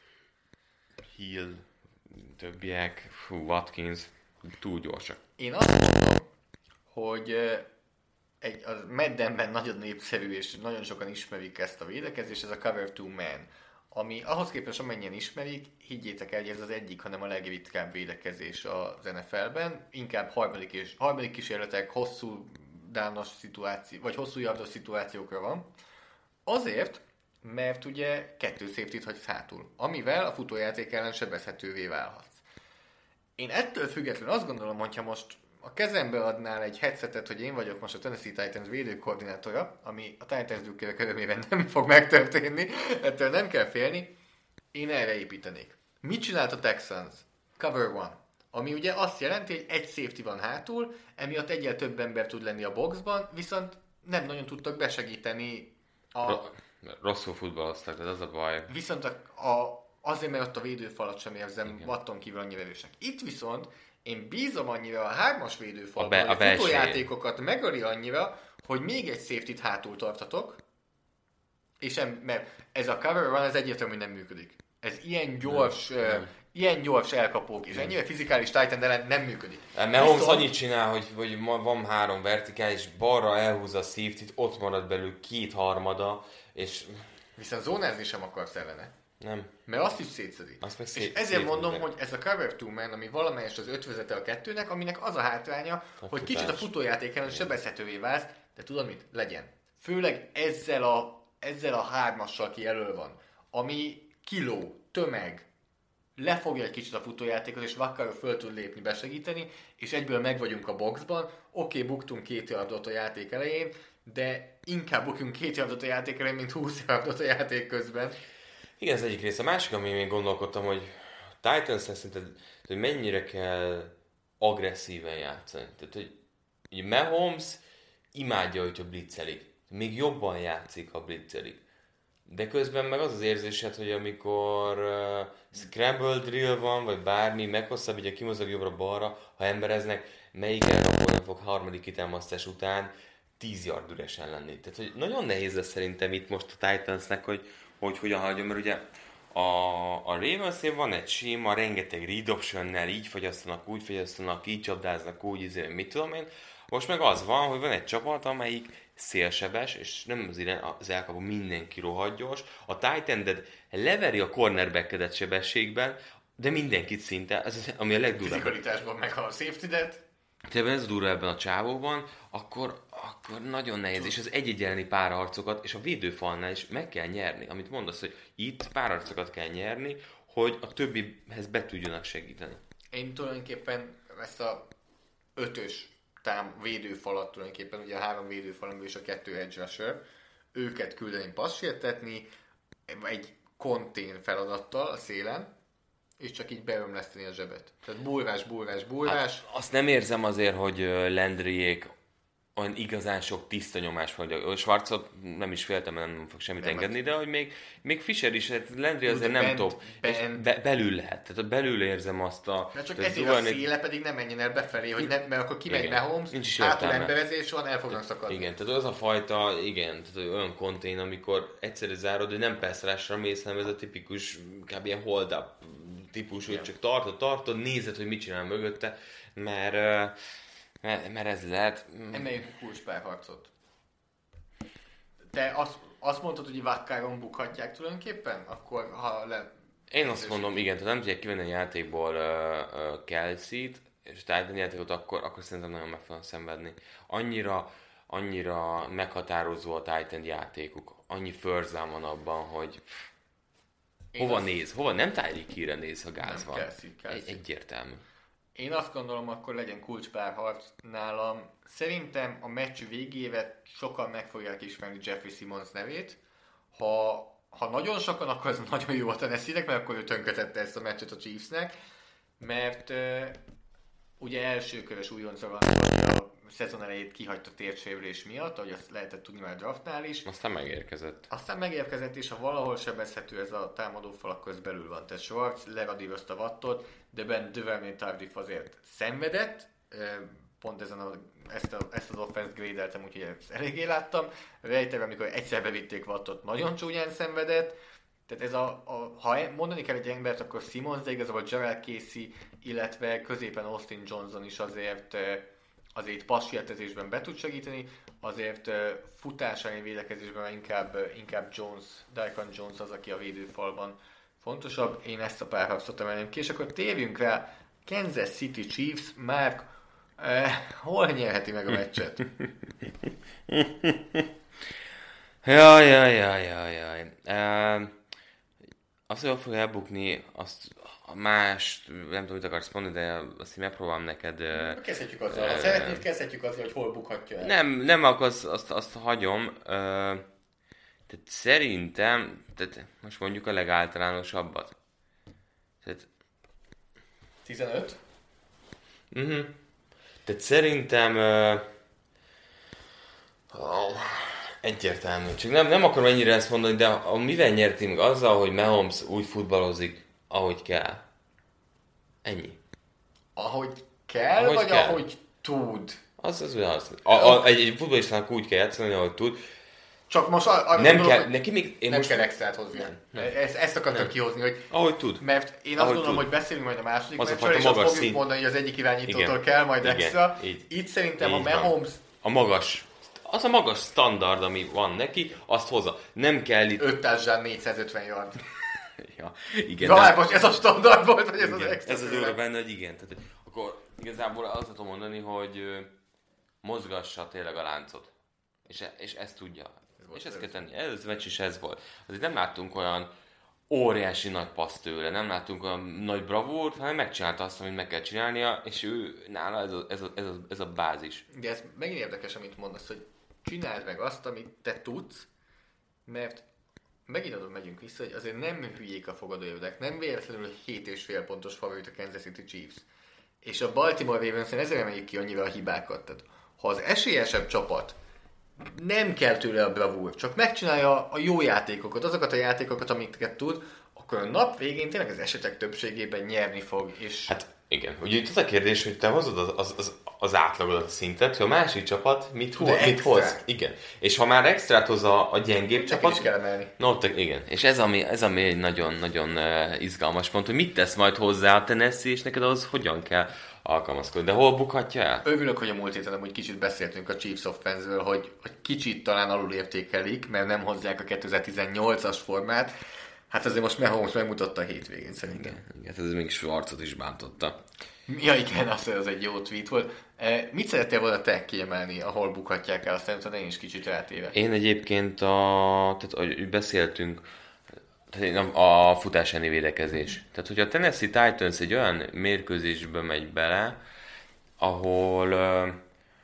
Hill, többiek, Watkins, túl gyorsak. Én azt mondom, hogy az Maddenben nagyon népszerű, és nagyon sokan ismerik ezt a védekezést, ez a Cover 2 Man. Ami ahhoz képest, amennyien ismerik, higgyétek el, hogy ez az egyik, hanem a legritkább védekezés az NFL-ben. Inkább harmadik kísérletek, hosszú downos szituáció, vagy hosszú yardos szituációkra van. Azért, mert ugye 2 safety-t hagysz hátul, amivel a futójáték ellen sebezhetővé válhatsz. Én ettől függetlenül azt gondolom, hogyha most a kezembe adnál egy headsetet, hogy én vagyok most a Tennessee Titans védőkoordinátora, ami a Titans drukkerek örömében nem fog megtörténni, ettől nem kell félni, én erre építenék. Mit csinált a Texans? Cover 1. Ami ugye azt jelenti, hogy egy safety van hátul, emiatt egyel több ember tud lenni a boxban, viszont nem nagyon tudtak besegíteni Rosszul futballoztak, ez az a baj. Viszont azért, mert ott a védőfalat sem érzem Watton kívül annyira erősnek. Itt viszont én bízom annyira a 3-as védőfalban, hogy a futójátékokat megöli annyira, hogy még egy safety-t hátul tartatok, és mert ez a cover run, ez egyértelmű, hogy nem működik. Ez ilyen gyors elkapók, és ennyire fizikális Titan ellen nem működik. Mahomes annyit csinál, hogy van 3 vertikális, balra elhúzza a safety-t, ott marad belül 2/3, és... Viszont zónázni sem akarsz ellene. Nem. Mert azt is szétszedi. És ezért mondom, hogy ez a Cover 2 Man, ami valamelyest az ötvözete a 2-nek, aminek az a hátránya, hogy kicsit a futójáték ellen sebezhetővé válsz, de tudod mit? Legyen. Főleg ezzel a 3-assal ki elől van, ami kiló, tömeg, lefogja egy kicsit a futójátékot, és Vaccaró föl tud lépni, besegíteni, és egyből meg vagyunk a boxban. Oké, buktunk 2 yardot a játék elején, de inkább bukjunk 2 yardot a játék elején, mint 20 yardot a játék közben. Igen, ez egyik része. A másik, ami még gondolkodtam, hogy Titans-en szerinted, hogy mennyire kell agresszíven játszani. Tehát, hogy Mahomes imádja, hogyha blitzelik. Még jobban játszik, ha blitzelik. De közben meg az érzésed, hogy amikor scramble drill van, vagy bármi, meghosszabbítja, kimozog jobbra-balra, ha embereznek, melyik elkapónak fog harmadik kitámasztás után 10 yard üresen lenni. Tehát, hogy nagyon nehéz lesz szerintem itt most a Titansnek, hogy hogyan hagyjon, mert ugye a Ravens-nél van egy séma, rengeteg read optionnel, így fogyasztanak, úgy fogyasztanak, így csapdáznak, úgy, mit tudom én. Most meg az van, hogy van egy csapat, amelyik szélsebes, és nem az elkapó mindenki rohadt gyors. A tight ended leveri a cornerback-edet sebességben, de mindenkit szinte, ami a legdurvább. Fizikalitásban meg a safety-det. Tehát ez durva ebben a csávóban, akkor nagyon nehéz, és az egy elleni párharcokat, és a védőfalnál is meg kell nyerni. Amit mondasz, hogy itt párharcokat kell nyerni, hogy a többihez be tudjanak segíteni. Én tulajdonképpen ezt a 5-ös védőfalat tulajdonképpen, ugye a 3 védőfalon és a 2 edge rusher, őket küldeném passzsértetni egy contain feladattal a szélen, és csak így beömleszteni a zsebet. Tehát búrás. Hát azt nem érzem azért, hogy Landryék olyan igazán sok tiszta nyomás van. A Schwarzot nem is féltem, mert nem fog semmit engedni, de hogy még Fisher is, hát Landry azért nem top. Belül lehet. Tehát belül érzem azt a... De csak ezért a széle pedig nem menjen el befelé, hogy nem, mert akkor kimegy Mahomes, hátul emberezés van, el fognak szakadni. Igen, tehát az a fajta, tehát olyan contain, amikor egyszerű zárod, hogy nem pass-rushra mész, hanem ez a tipikus, kb. Ilyen hold-up típus, hogy csak tartod, nézed, hogy mit csinál mögötte, mert ez lehet... Emeljük a kulcspárharcot. Te azt mondtad, hogy Vaccaron bukhatják tulajdonképpen? Akkor, ha Én azt mondom, igen, tehát nem tudják kivenni a játékból Kelsey-t, és Titan játékot, akkor szerintem nagyon meg fognak szenvedni. Annyira meghatározó a Titan játékuk. Annyi first down van abban, hogy hova nem Tyreek Hill-re néz, ha gáz van. Kelsey. Egyértelmű. Én azt gondolom, akkor legyen kulcspárharc nálam. Szerintem a meccs végével sokan meg fogják ismerni Jeffrey Simmons nevét. Ha nagyon sokan, akkor ez nagyon jó a Tennessee-nek, mert akkor ő tönkretette ezt a meccset a Chiefsnek. Mert ugye elsőkörös újoncra van, a szezon elejét kihagyta térsérülés miatt, ahogy azt lehetett tudni már a draftnál is. Aztán megérkezett, és ha valahol sebezhető ez a támadófal, akkor ez belül van. Tehát Schwartz leradírozta Wattot, de Ben Duvernay Tardif azért szenvedett, pont ezt az offense grade-eltem, úgyhogy ezt eléggé láttam. Rejtelve, amikor egyszer bevitték Wattot, nagyon csúnyán szenvedett. Tehát ha mondani kell egy embert, akkor Simmons, de igazából Jarrell Casey, illetve középen Austin Johnson is azért passértezésben be tud segíteni, azért futásányi védekezésben inkább Daikon Jones az, aki a védőfalban fontosabb. Én ezt a párharcot emelném ki, és akkor térjünk rá, Kansas City Chiefs, Mark, hol nyerheti meg a meccset? Jaj. Azt, hogy fog elbukni, azt más, nem tudom, mit akarsz mondani, de azt én megpróbálom neked... Kezdhetjük azzal. Ha szeretnéd, kezdhetjük azzal, hogy hol bukhatja el. Nem, akkor azt hagyom. Tehát szerintem, most mondjuk a legáltalánosabbat. 15? Tehát szerintem... egyértelmű. Csak nem akarom ennyire ezt mondani, de mivel nyertünk meg? Azzal, hogy Mahomes úgy futballozik, ahogy kell. Ennyi. Ahogy kell, vagy kell. Ahogy tud? Az. Egy futballistának úgy kell játszani, ahogy tud. Csak most nem kell, neki még... Nem kell extrát hozni. Ezt akartam kihozni, hogy... Ahogy tud. Mert én azt gondolom, hogy beszélünk majd a második meccsről, és azt fogjuk mondani, hogy az egyik irányítótól kell majd extra. Itt szerintem a Mahomes... Az a magas standard, ami van neki, azt hozza. Nem kell itt... 5 touchdown, 450 yard. Ja, igen. Most ez a standard volt, vagy ez az extra? Ez az óra benne, hogy igen. Tehát, akkor igazából azt tudom mondani, hogy mozgassa tényleg a láncot. És ezt tudja. És ezt kell tenni. Ez a meccs is ez volt. Azért nem láttunk olyan óriási nagy passz tőle, nem láttunk olyan nagy bravúrt, hanem megcsinálta azt, amit meg kell csinálnia, és nála ez a bázis. De ez megint érdekes, amit mondasz, hogy csináld meg azt, amit te tudsz, mert megint adom, megyünk vissza, hogy azért nem hülyék a fogadójövőek, nem véletlenül 7,5 pontos favorit a Kansas City Chiefs. És a Baltimore Ravens-en ezért emeljük ki annyira a hibákat. Tehát, ha az esélyesebb csapat nem kell tőle a bravúr, csak megcsinálja a jó játékokat, azokat a játékokat, amiket tud, akkor a nap végén tényleg az esetek többségében nyerni fog. És... Hát igen, ugye itt az a kérdés, hogy te hozod az átlagodat a szintet, hogy a másik csapat mit hoz. Igen. És ha már extrát hoz a gyengébb csapat... is kell emelni. Igen. És ez ami egy nagyon-nagyon izgalmas pont, hogy mit tesz majd hozzá a Tennessee, és neked ahhoz hogyan kell alkalmazkodni. De hol bukhatja el? Örülök, hogy a múlt héten amúgy kicsit beszéltünk a Chiefs offense-ről, hogy kicsit talán alulértékelik, mert nem hozzák a 2018-as formát. Hát azért most Mahomes megmutatta a hétvégén szerintem. Igen, ez még Schwartzot is bántotta. Ja igen, az egy jó tweet volt. Mit szerettél volna te kiemelni, ahol bukhatják el? Aztán utána én is kicsit rátéve. Én egyébként, tehát ahogy beszéltünk, a futás elleni védekezés. Tehát, hogy a Tennessee Titans egy olyan mérkőzésbe megy bele, ahol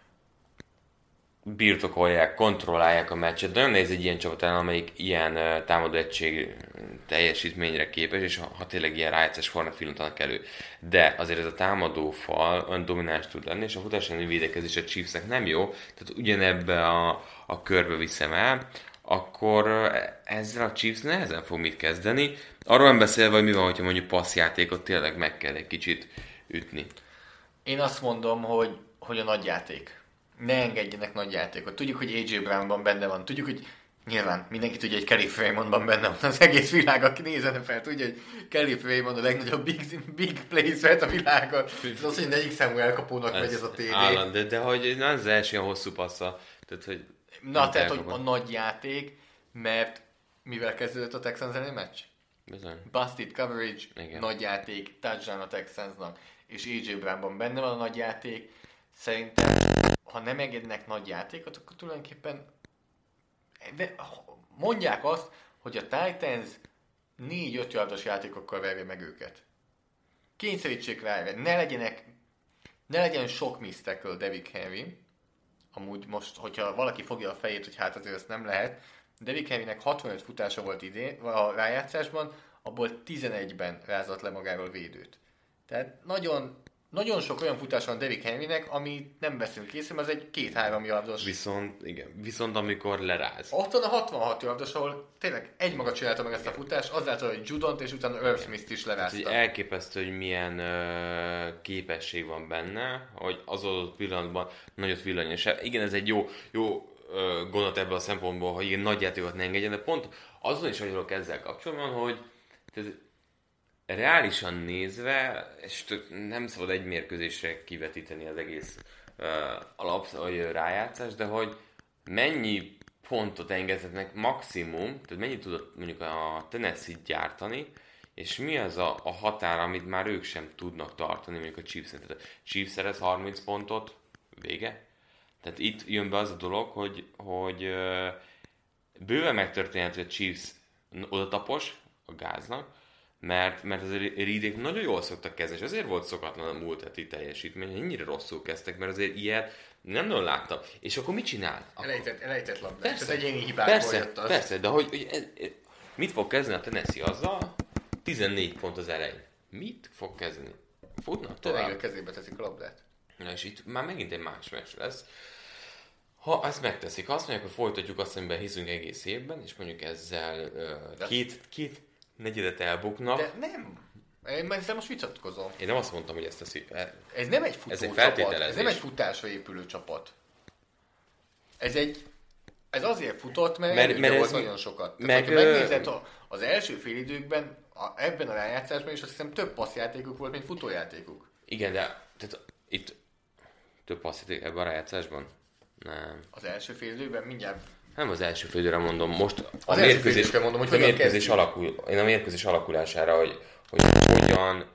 birtokolják, kontrollálják a meccset. Nagyon nehéz egy ilyen csapat ellen, amelyik ilyen támadó egység teljesítményre képes, és ha tényleg ilyen rájátszás formát fillantanak elő. De azért ez a támadó fal olyan domináns tud lenni, és a futás elleni védekezés a Chiefsnek nem jó, tehát ugyanebbe a körbe viszem el, akkor ezzel a Chiefs nehezen fog mit kezdeni. Arról nem beszélve, hogy mi van, hogyha mondjuk passzjátékot tényleg meg kell egy kicsit ütni. Én azt mondom, hogy a nagyjáték. Ne engedjenek nagyjátékot. Tudjuk, hogy AJ Brownban benne van. Tudjuk, hogy nyilván mindenki tudja, hogy Kelly Fremondban benne van. Az egész világ, aki nézene fel, tudja, hogy Kelly Fremond a legnagyobb big plays vet a világon. Ez az, hogy egyik számú elkapónak megy ez a TD. De hogy nem az első ilyen hosszú passza. Tehát, hogy tehát, hogy a nagy játék, mert mivel kezdődött a Texans elleni meccs? Bizony. Busted coverage, Igen. nagy játék, touchdown a Texansnak, és AJ Brownban benne van a nagy játék. Szerintem, ha nem engednek nagy játékot, akkor tulajdonképpen mondják azt, hogy a Titans 4-5 yardos játékokkal verje meg őket. Kényszerítsék rá erre. Ne legyen sok miss tackle Derrick Henry. Amúgy most, hogyha valaki fogja a fejét, hogy hát azért ezt nem lehet. Derrick Henrynek 65 futása volt idén a rájátszásban, abból 11-ben rázott le magáról védőt. Tehát nagyon sok olyan futás van Derrick Henrynek, ami nem veszünk észre, mert az egy 2-3 yardos. Viszont amikor leráz. Ott van a 66 yardos, ahol tényleg egymaga csinálta meg ezt a futást, azáltal, hogy Judont és utána Irv Smith-t is lerázta. Elképesztő, hogy milyen képesség van benne, hogy az adott pillanatban nagyot villanjon. És igen, ez egy jó gondolat ebből a szempontból, hogy igen, nagy játékot ne engedjen, de pont azon is vagyok ezzel kapcsolatban, hogy reálisan nézve, és nem szabad egy mérkőzésre kivetíteni az egész vagy rájátszás, de hogy mennyi pontot engedhetnek maximum, tehát mennyit tudott mondjuk a Tennessee gyártani, és mi az a határ, amit már ők sem tudnak tartani, mondjuk a Chiefs-en. Tehát a Chiefs szerez 30 pontot, vége. Tehát itt jön be az a dolog, hogy bőven megtörténhet, hogy a Chiefs odatapos a gáznak, mert az Reedék nagyon jól szoktak kezdeni, és azért volt szokatlan a múlt heti teljesítmény, hogy ennyire rosszul kezdtek, mert azért ilyet nem nagyon láttam. És akkor mit csinál? Elejtett labdát. Ez egyéni hibákból jött az. Persze, de mit fog kezdeni a Tennessee azzal? 14 pont az elején. Mit fog kezdeni? Futnak tovább. Tényleg a kezébe teszik a labdát. Na és itt már megint egy más meccs lesz. Ha ezt megteszik, azt mondják, hogy folytatjuk azt, amiben hiszünk egész évben, és mondjuk ezzel két negyedet elbuknak. De nem. Én ezzel most vitatkozom. Én nem azt mondtam, hogy ezt teszik. Ez nem egy futó csapat. Ez nem egy futásra épülő csapat. Ez azért futott, mert volt nagyon sokat. Tehát, ha megnézed az első félidőkben, ebben a rájátszásban is azt hiszem több passzjátékuk volt, mint futójátékuk. Igen, de tehát itt több passzjáték ebben a rájátszásban? Nem. Az első félidőkben mindjárt... Nem az első félidőre mondom, most a mérkőzésre mondom, hogy én a mérkőzés alakulására, hogy hogyan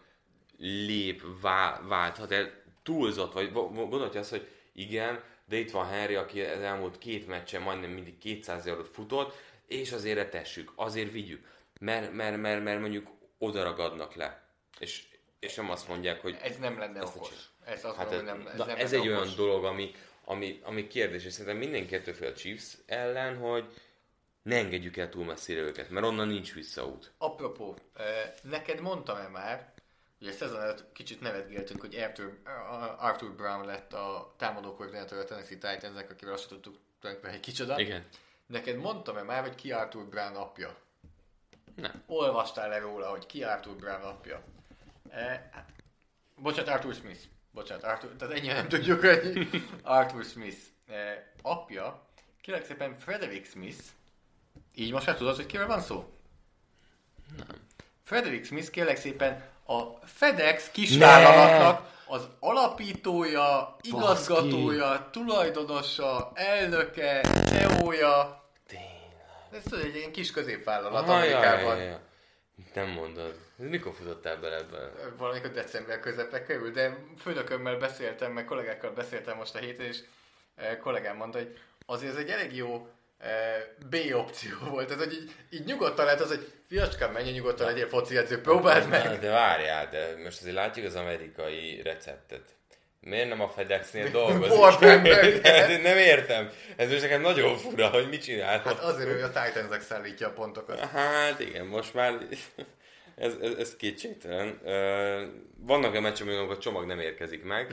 válthat el túlzott, vagy gondolja azt, hogy igen, de itt van Henry, aki az elmúlt 2 meccsen majdnem mindig 200 yardot futott, és azért tessük, azért vigyük, mert mondjuk oda ragadnak le. És nem azt mondják, hogy... Ez nem lenne okos. Ez egy olyan dolog, ami kérdés, és szerintem mindenki fél a Chiefs ellen, hogy ne engedjük el túl messzire őket, mert onnan nincs visszaút. Apropó, neked mondtam-e már, hogy a szezon előtt kicsit nevetgéltünk, hogy Arthur Brown lett a támadó koordinátor a Tennessee Titansnek, akivel azt tudtuk tulajdonképpen egy kicsoda. Igen. Neked mondtam-e már, hogy ki Arthur Brown apja? Nem. Olvastál le róla, hogy ki Arthur Brown apja? Bocsánat, Arthur Smith. Tehát ennyire nem tudjuk, hogy Arthur Smith apja, kérlek szépen Frederick Smith, így most már tudod, hogy kivel van szó? Nem. Frederick Smith, kérlek szépen, a FedEx kisvállalatnak az alapítója, igazgatója, tulajdonosa, elnöke, CEO-ja. Ez tudod, egy ilyen kis középvállalat Amerikában. Ja. Nem mondod. Mikor futottál bele ebben? Valamikor december közepe körül, de főnökömmel beszéltem, meg kollégákkal beszéltem most a héten, és kollégám mondta, hogy azért ez egy elég jó B opció volt. Tehát, hogy így nyugodtan lehet az, hogy fiacskám, menj nyugodtan, legyél fociedző, próbáld meg! De várjál, de most azért látjuk az amerikai receptet. Miért nem a FedEx-nél dolgozik? Nem értem. Ez most nekem nagyon fura, hogy mit csinál. Hát azért, hogy a Titansnek szállítja a pontokat. Hát igen, most már ez kétségtelen. Vannak a meccsek, amikor a csomag nem érkezik meg.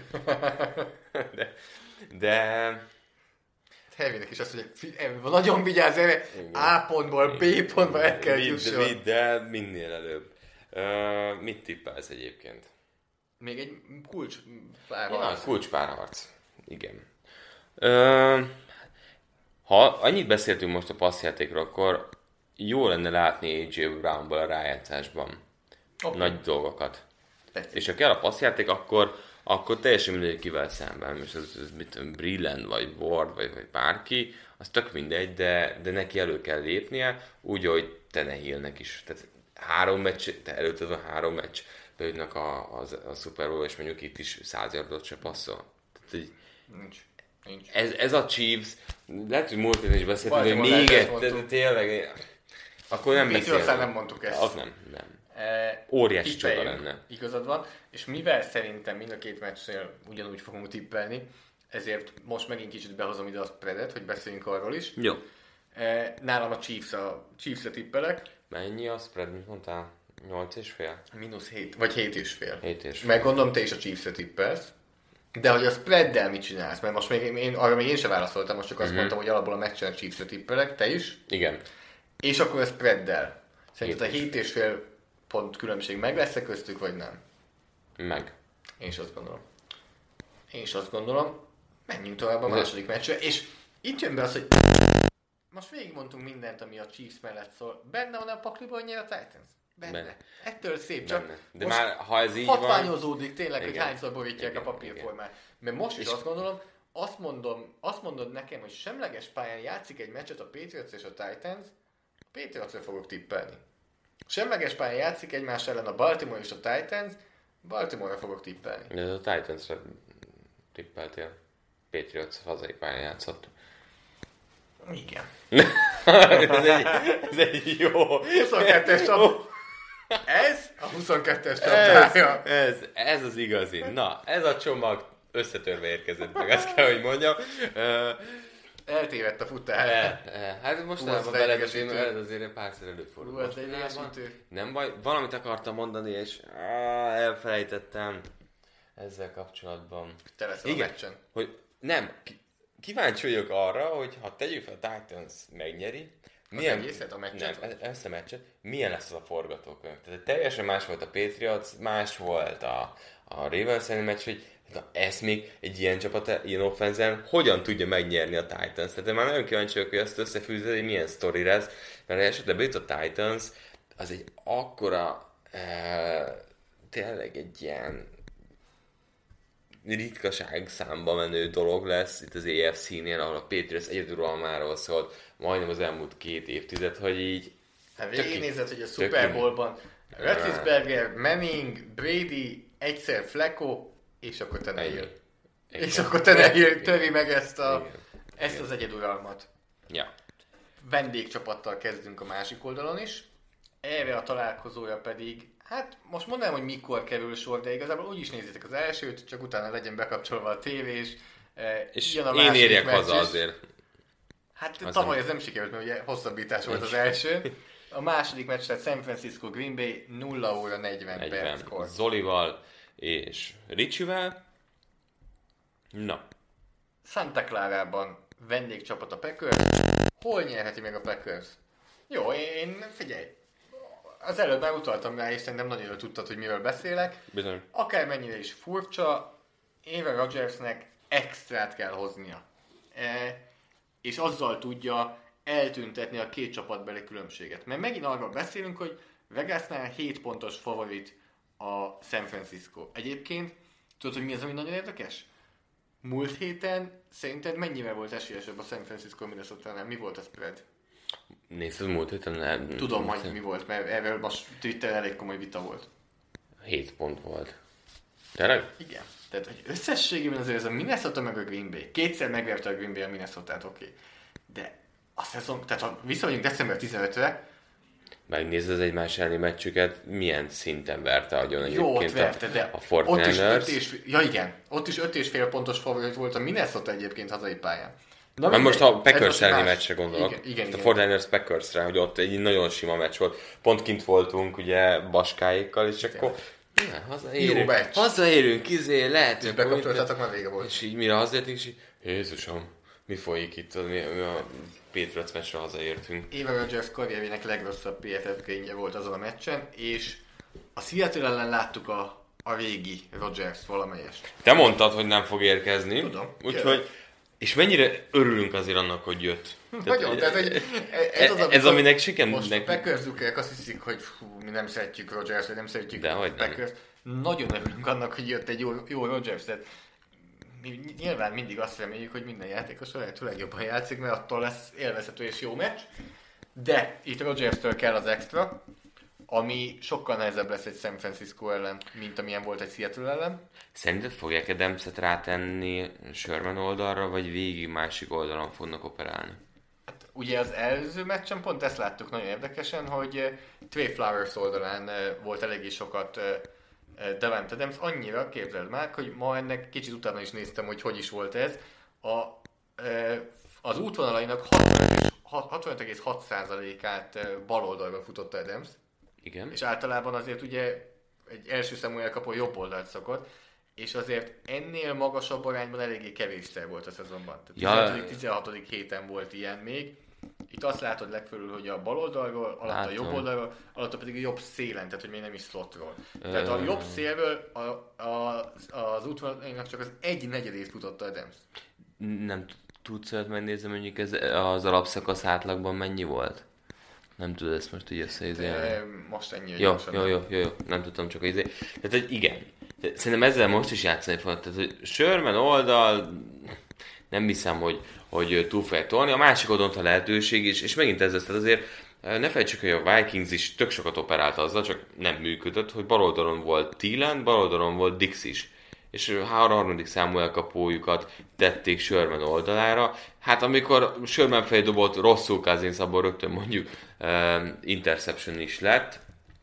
De... Henrynek is azt mondja, nagyon vigyázz erre, A pontból B pontba el kell jusson. Vidd el minél előbb. Mit tippelsz egyébként? Még egy kulcspárharc. Kulcspárharc. Igen. Ha annyit beszéltünk most a passzjátékról, akkor jó lenne látni AJ Brownból a rájátszásban nagy dolgokat. Tetszik. És ha kell a passzjáték, akkor teljesen mindegy, kivel szemben. Most ez Breland, vagy Ward, vagy bárki, az tök mindegy, de neki elő kell lépnie, úgy, hogy Tannehillnek is. Tehát 3 meccs, te előtted van 3 meccs, bejönnek a Super Bowl, és mondjuk itt is 100 yardot se passzol. Tehát, Nincs. Ez a Chiefs, lehet, hogy múlt héten is beszéltünk, hogy még egy, tényleg, akkor nem beszélünk. Nem mondtuk ezt. Az nem. Óriási csoda lenne. Igazad van, és mivel szerintem mind a két meccsnél ugyanúgy fogunk tippelni, ezért most megint kicsit behozom ide a spreadet, hogy beszéljünk arról is. Jó. Nálam a Chiefs-re tippelek. Mennyi a spread, mint mondtál? 8,5? -7, vagy 7,5. 7,5. Meg gondolom, te is a Chiefs-re tippelsz. De hogy a spreaddel mit csinálsz? Mert most még arra én sem válaszoltam, most csak azt mondtam, hogy alapból a meccsen a Chiefs-re tippelek, te is. Igen. És akkor a spreaddel. Szerinted a 7,5 pont különbség meg lesz köztük, vagy nem? Meg. Én is azt gondolom. Menjünk tovább a második meccsre. És itt jön be az, hogy most végigmondtunk mindent, ami a Chiefs mellett szól. Benne van a pakliban annyira a Titans? Benne. Ettől szép, csak benne. De már, ha ez így hatványozódik tényleg, igen. hogy hányszor borítják a papírformát. Mert most is azt gondolom, azt mondod nekem, hogy semleges pályán játszik egy meccset a Patriots és a Titans, a Patriotsra fogok tippelni. Semleges pályán játszik egymás ellen a Baltimore és a Titans, Baltimore-ra fogok tippelni. De a Titans-ra tippeltél. Patriots hazai pályán játszott. Igen. ez egy jó... 22-es csapda. Ez a 22-es csapdája. Ez az igazi. Na, ez a csomag összetörve érkezett meg, azt kell, hogy mondjam. Eltévedt a futár. Hát most ez azért párszor előfordul. Nem baj, valamit akartam mondani, és elfelejtettem ezzel kapcsolatban. Te leszel a meccsen. Hogy nem, kíváncsi vagyok arra, hogy ha tegyük fel a Titans megnyeri, milyen, a meccset? ezt a meccset, milyen lesz az a forgatókönyv? Tehát teljesen más volt a Patriots, más volt a Ravens elleni meccs, hogy ezt még egy ilyen csapat, ilyen offenzen hogyan tudja megnyerni a Titans. Tehát én már nagyon kíváncsi vagyok, hogy ezt összefűzed, hogy milyen sztori lesz, mert esetleg bejut a Titans, az egy akkora, tényleg egy ilyen ritkaság számba menő dolog lesz itt az AFC-nél, ahol a Patriots egyeduralmáról szólt majdnem az elmúlt 2 évtized, hogy így... Hát végignézed, hogy a Super Bowl-ban Roethlisberger, Manning, Brady, egyszer Flacco, és akkor Tannehill. És akkor Tannehill töri meg ezt az egyeduralmat. Ja. Vendégcsapattal kezdünk a másik oldalon is. Erre a találkozóra pedig, hát most mondanám, hogy mikor kerül sor, de igazából úgy is nézzétek az elsőt, csak utána legyen bekapcsolva a tévés. És én érjek haza azért. Hát tavaly ez nem sikerült, mert ugye hosszabbítás volt az első. A második meccs, tehát San Francisco Green Bay 0 óra 40 perckor. Zolival és Ricsivel. Na. Santa Clarában vendégcsapat a Packers. Hol nyerheti meg a Packers? Jó, én figyelj. Az előbb már utaltam rá, és szerintem nagyon jól tudtad, hogy miről beszélek. Bizony. Akármennyire is furcsa, Aaron Rodgersnek extrát kell hoznia. És azzal tudja eltüntetni a két csapatbeli különbséget. Mert megint arról beszélünk, hogy Vegasnál 7 pontos favorit a San Francisco. Egyébként, tudod, hogy mi az, ami nagyon érdekes? Múlt héten szerinted mennyire volt esélyesebb a San Francisco Minnesota-nál? Mi volt a spread? Nézd, múlt héten nem. Tudom, hogy mi volt, mert erről most Twitteren elég komoly vita volt. 7 pont volt. Tényleg? Igen. Tehát, hogy összességében azért ez a Minnesota meg a Green Bay. Kétszer megverte a Green Bay a Minnesotát, oké. De a szezon, tehát ha visszamegyünk december 15-re, megnézd az egymás elleni meccsüket, milyen szinten verte agyon egyébként verte, de a 49ers. Ott is 5,5 pontos favorit volt a Minnesota egyébként hazai pályán. Na, most a Packers elleni meccsre gondolok. Igen. A 49ers Packersre, hogy ott egy nagyon sima meccs volt. Pont kint voltunk ugye Baskáékkal, és akkor hazaérünk, lehet. És bekapcsoltatok, már vége volt. És így mire hazaértünk, és így, Jézusom, mi folyik itt? Mi a Patriots meccsre hazaértünk. Aaron Rodgers karrierjének legrosszabb PFF grade volt azon a meccsen, és a Seattle ellen láttuk a régi Rodgers valamelyest. Te mondtad, hogy nem fog érkezni. Tudom. Úgyhogy, és mennyire örülünk azért annak, hogy jött. Nagyon, tehát ez aminek sikerül. Most a Packers-ükkel azt hiszik, hogy mi nem szeretjük Rodgers, vagy nem szeretjük a Packers. Nagyon örülünk annak, hogy jött egy jó Rodgers. Tehát mi nyilván mindig azt reméljük, hogy minden játékos a lehető legjobban játszik, mert attól lesz élvezhető és jó meccs. De itt Rodgers-től kell az extra. ami sokkal nehezebb lesz egy San Francisco ellen, mint amilyen volt egy Seattle ellen. Szerinted fogják Adams-et rátenni Sherman oldalra, vagy végig másik oldalon fognak operálni? Hát, ugye az előző meccsen pont ezt láttuk nagyon érdekesen, hogy Trey Flowers oldalán volt eléggé sokat Davante Adams, annyira képzeld már, hogy ma ennek kicsit utána is néztem, hogy is volt ez. Az útvonalainak 65,6%-át bal oldalra futotta Adams. Igen. És általában azért ugye egy első számú elkapó jobb oldalt szokott, és azért ennél magasabb arányban eléggé kevésszer volt a szezonban. Tehát 16. héten volt ilyen még. Itt azt látod legfölül, hogy a bal oldalról, alatt a jobb oldalról, alatt pedig a jobb szélen, tehát hogy még nem is slotról. Tehát a jobb szélről az útvonalainak csak az 1/4 futotta Adams. Nem tudsz olyat megnézni, mondjuk ez az alapszakasz átlagban mennyi volt? Nem tudod ezt most így összeidézni. Most ennyi. Jó. Nem tudtam csak izé. Tehát, hogy igen. Szerintem ezzel most is játszani fognak. Tehát, hogy Sherman oldal, nem hiszem, hogy túl fogják tolni. A másik oldalon a lehetőség is, és megint ez lesz. Tehát azért ne felejtsük, hogy a Vikings is tök sokat operált azzal, csak nem működött, hogy bal oldalon volt Thielen, bal oldalon volt Dix is. És a harmadik számú elkapójukat tették Sherman oldalára. Hát amikor Sherman felé dobott rosszul Cousins, abból rögtön mondjuk interception is lett.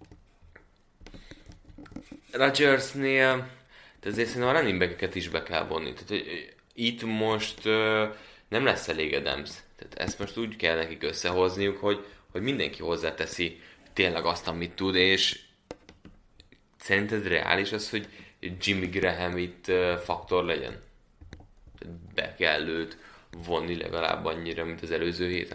Rodgersnél, de azért szerintem a running back-eket is be kell vonni. Tehát itt most nem lesz elég Adams. Tehát ezt most úgy kell nekik összehozniuk, hogy mindenki hozzáteszi tényleg azt, amit tud, és szerinted reális az, hogy Jimmy Graham itt faktor legyen? Be kell őt vonni legalább annyira, mint az előző héten?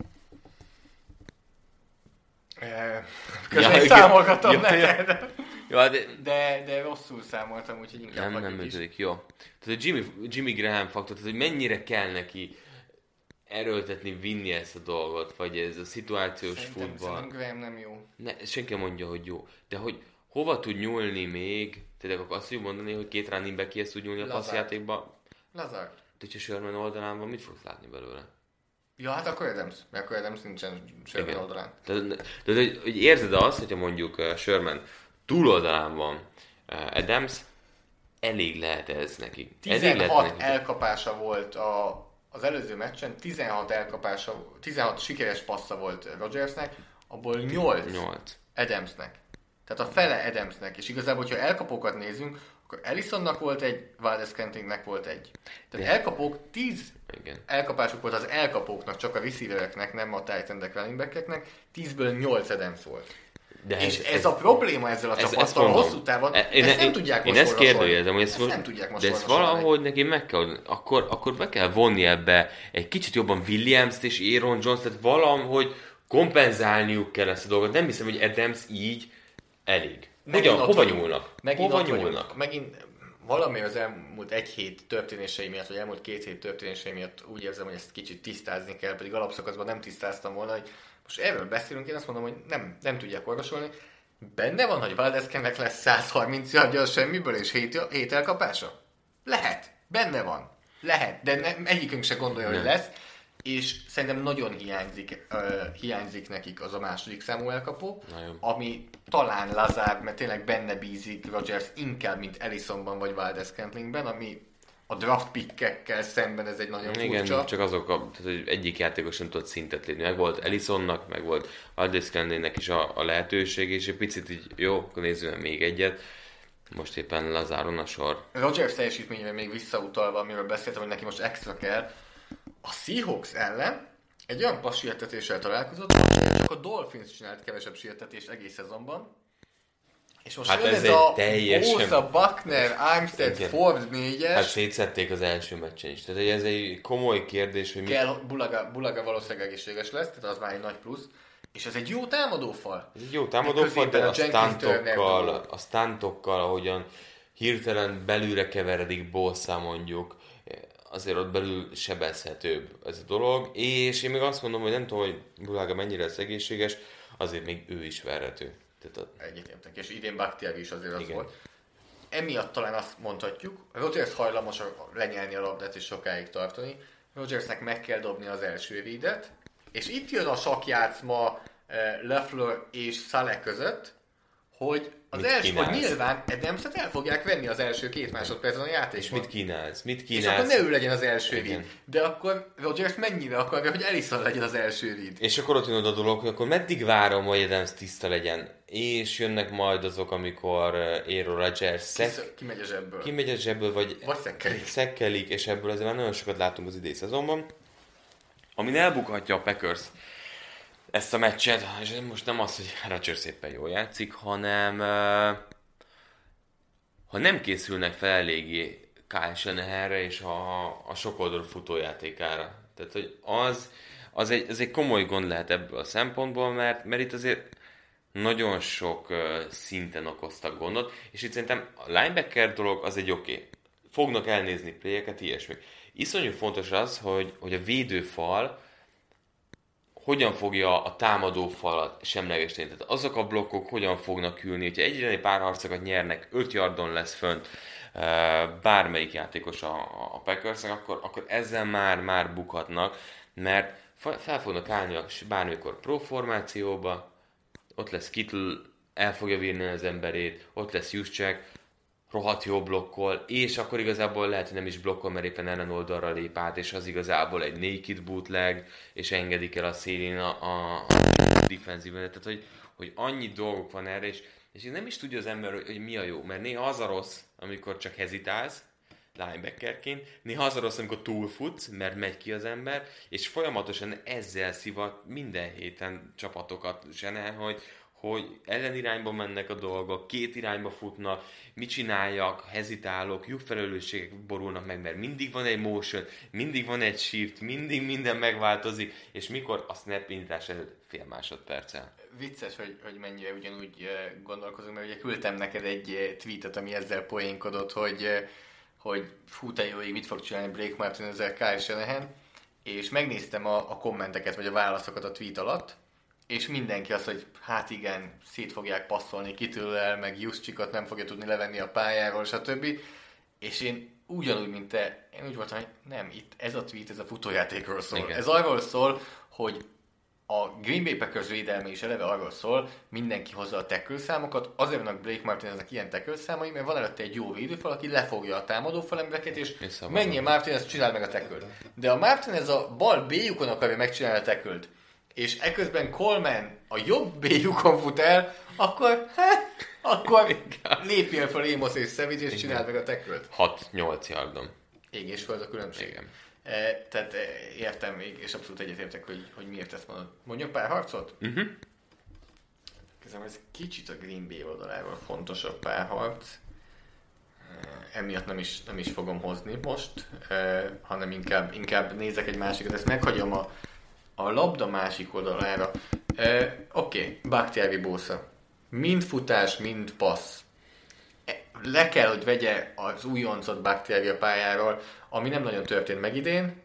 Közben számolgatom neked. Ja, de rosszul számoltam, úgyhogy inkább nem működik, jó. Tehát a Jimmy Graham faktor, tehát hogy mennyire kell neki erőltetni, vinni ezt a dolgot, vagy ez a szituációs futball. Szerintem Graham nem jó. Senki mondja, hogy jó. De hogy hova tud nyúlni még? Tehát akkor azt tudjuk mondani, hogy két running back-hez tud nyúlni a passzjátékba? Lazard. De hogyha Sherman oldalán van, mit fogsz látni belőle? Ja, hát akkor Adams. Mert akkor Adams nincsen Sherman oldalán. Tehát hogy érzed azt, hogyha mondjuk Sherman túloldalán van Adams, elég lehet ez neki. 16 elkapása volt az előző meccsen, 16 sikeres passza volt Rodgersnek, abból 8 Adamsnek. Tehát a fele Adamsnek. És igazából, hogyha elkapókat nézünk, akkor Ellisonnak volt egy, Valdez-Scantlingnek volt egy. Tehát elkapók 10 elkapásuk volt az elkapóknak, csak a receivereknek, nem a tight endek, running backeknek, 10-ből 8 Adams volt. De és ez a probléma ezzel a csapattal hosszú távon, ezt nem tudják most orvosolni. Én ezt kérdőjelezem, hogy ezt nem tudják most de ezt valahogy neki meg kell, akkor be kell vonni ebbe egy kicsit jobban Williams-t és Aaron Jones, tehát valahogy kompenzálniuk kell ezt a dolgot. Nem hiszem, hogy Adams így elég. Hova nyúlnak? Megint valami az elmúlt egy hét történései miatt, vagy elmúlt 2 hét történései miatt úgy érzem, hogy ezt kicsit tisztázni kell, pedig alapszakaszban nem tisztáztam volna, hogy most erről beszélünk, én azt mondom, hogy nem tudják orvosolni. Benne van, hogy Valdez-Scantling lesz 130 yardja semmiből és 7 elkapása? Lehet. Benne van. Lehet. De egyikünk se gondolja, hogy lesz. És szerintem nagyon hiányzik nekik az a második számú elkapó, ami talán Lazard, mert tényleg benne bízik Rodgers inkább, mint Ellisonban vagy Valdez-Scantlingben, ami a draft pickekkel szemben ez egy nagyon furcsa. Igen, csak tehát egyik játékos sem tudott szintet lépni. Meg volt Ellisonnak, meg volt Valdez-Scantlingnek is a lehetőség, és egy picit így, jó, akkor nézzük még egyet. Most éppen Lazaron a sor. Rodgers teljesítményre még visszautalva, amiről beszéltem, hogy neki most extra kell. A Seahawks ellen egy olyan passietetéssel találkozott, hogy csak a Dolphins csinált kevesebb sietetést egész szezonban. És most hát ez a Bosa, Buckner, Armstead, Ford 4-es. Hát szétszették az első meccsen is. Tehát ez egy komoly kérdés, hogy Bulaga valószínűleg egészséges lesz, tehát az már egy nagy plusz. És ez egy jó támadófal. Ez egy jó támadófal, de a stuntokkal, ahogyan hirtelen belülre keveredik Bosa mondjuk, azért ott belül sebezhetőbb ez a dolog, és én még azt mondom, hogy nem tudom, hogy Bulaga mennyire lesz egészséges, azért még ő is verhető. Egyetértek, és idén Bakhtiari is azért az volt. Emiatt talán azt mondhatjuk, Rodgers hajlamos lenyelni a labdát és sokáig tartani, Rodgersnek meg kell dobni az első védet, és itt jön a sakkjátszma LaFleur és Saleh között, hogy az Mit első, hogy kínálsz? nyilván Adamset el fogják venni az első 2 másodpercen a játékban. És mit kínálsz? És akkor ne ő legyen az első Igen. read. De akkor Rodgers mennyire akarja, hogy Ellison legyen az első read? És akkor ott jön oda a dolog, hogy akkor meddig várom, hogy Adams tiszta legyen. És jönnek majd azok, amikor Aaron Rodgers Kimegy a zsebből. vagy szekkelik, és ebből azért már nagyon sokat látunk az idei szezonban. Amin elbukhatja a Packers ezt a meccset, és most nem az, hogy Rodgers szépen jól játszik, hanem ha nem készülnek fel eléggé Kyle Shanahanre és a sokoldalú futójátékára. Tehát, hogy az egy komoly gond lehet ebből a szempontból, mert itt azért nagyon sok szinten okoztak gondot, és itt szerintem a linebacker dolog az egy oké. Fognak elnézni playeket, ilyesmi. Iszonyú fontos az, hogy a védőfal hogyan fogja a támadó falat semlegesíteni. Tehát azok a blokkok hogyan fognak ülni, hogyha egyre párharcokat nyernek, 5 yardon lesz fönt bármelyik játékos a Packersnek, akkor ezzel már bukhatnak, mert fel fognak állni bármikor pro formációba, ott lesz Kittle, el fogja vinni az emberét, ott lesz Juszcsák, rohadt jó blokkol, és akkor igazából lehet, hogy nem is blokkol, mert éppen ellen oldalra lép át, és az igazából egy naked bootleg, és engedik el a szélén a defensíven. Tehát, hogy annyi dolgok van erre, és nem is tudja az ember, hogy mi a jó, mert néha az a rossz, amikor csak hezitálsz, linebackerként, néha az a rossz, amikor túlfutsz, mert megy ki az ember, és folyamatosan ezzel szivat minden héten csapatokat zsene, hogy ellenirányba mennek a dolgok, 2 irányba futnak, mit csináljak, hezitálok, lyukfelelősségek borulnak meg, mert mindig van egy motion, mindig van egy shift, mindig minden megváltozik, és mikor a snap indítás előtt fél másodperccel. Vicces, hogy mennyire ugyanúgy gondolkozunk, mert ugye küldtem neked egy tweetet, ami ezzel poénkodott, hogy fú, te jó, mit fog csinálni Blake Martin ezzel Kyle Shanahan, és megnéztem a kommenteket, vagy a válaszokat a tweet alatt, és mindenki azt, hogy hát igen, szét fogják passzolni Kittle-el, meg Juszcsikot nem fogja tudni levenni a pályáról, stb. És én ugyanúgy, mint te, én úgy voltam, hogy nem, itt ez a tweet, ez a futójátékról szól. Igen. Ez arról szól, hogy a Green Bay Packers védelme is eleve arról szól, mindenki hozza a tackle számokat, azért vannak Blake Martineznek ilyen tackle számai, mert van előtte egy jó védőfal, aki lefogja a támadó falembereket, és menjél Martinez, csináld meg a tackle-t. De a Martinez a bal B-jukon akarja megcsinálni a tackle-t, és eközben Coleman a jobb B-jukon fut el, akkor lépjél fel Amos és Savage, és csináld meg a tackle-t. 6-8 yardon. Ég és föld a különbség. Igen. Tehát értem, és abszolút egyetértek, hogy miért ezt mondod. Mondjuk pár harcot? Közben ez kicsit a Green Bay oldaláról fontosabb párharc. Emiatt nem is fogom hozni most, hanem inkább nézek egy másikat. Ezt meghagyom a labda másik oldalára. Oké, Bakhtiari Bosa. Mind futás, mind passz. Le kell, hogy vegye az újoncot Bakhtiari a pályáról, ami nem nagyon történt meg idén.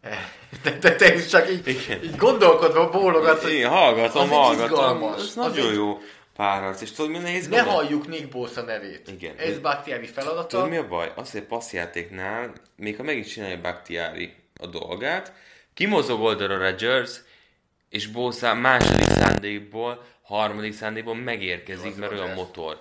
Te is csak így gondolkodva bólogatsz. Én hallgatom. Ez nagyon jó párharc. És tudod, mi nehéz ne halljuk Nick Bosa nevét. Igen. Ez Bakhtiari feladata. Tudod, mi a baj? Az, hogy passzjátéknál, még ha meg is csinálja Bakhtiari a dolgát, kimozog oldalra Rodgers, és Bosa második szándékból, harmadik szándékból megérkezik, mert olyan motor.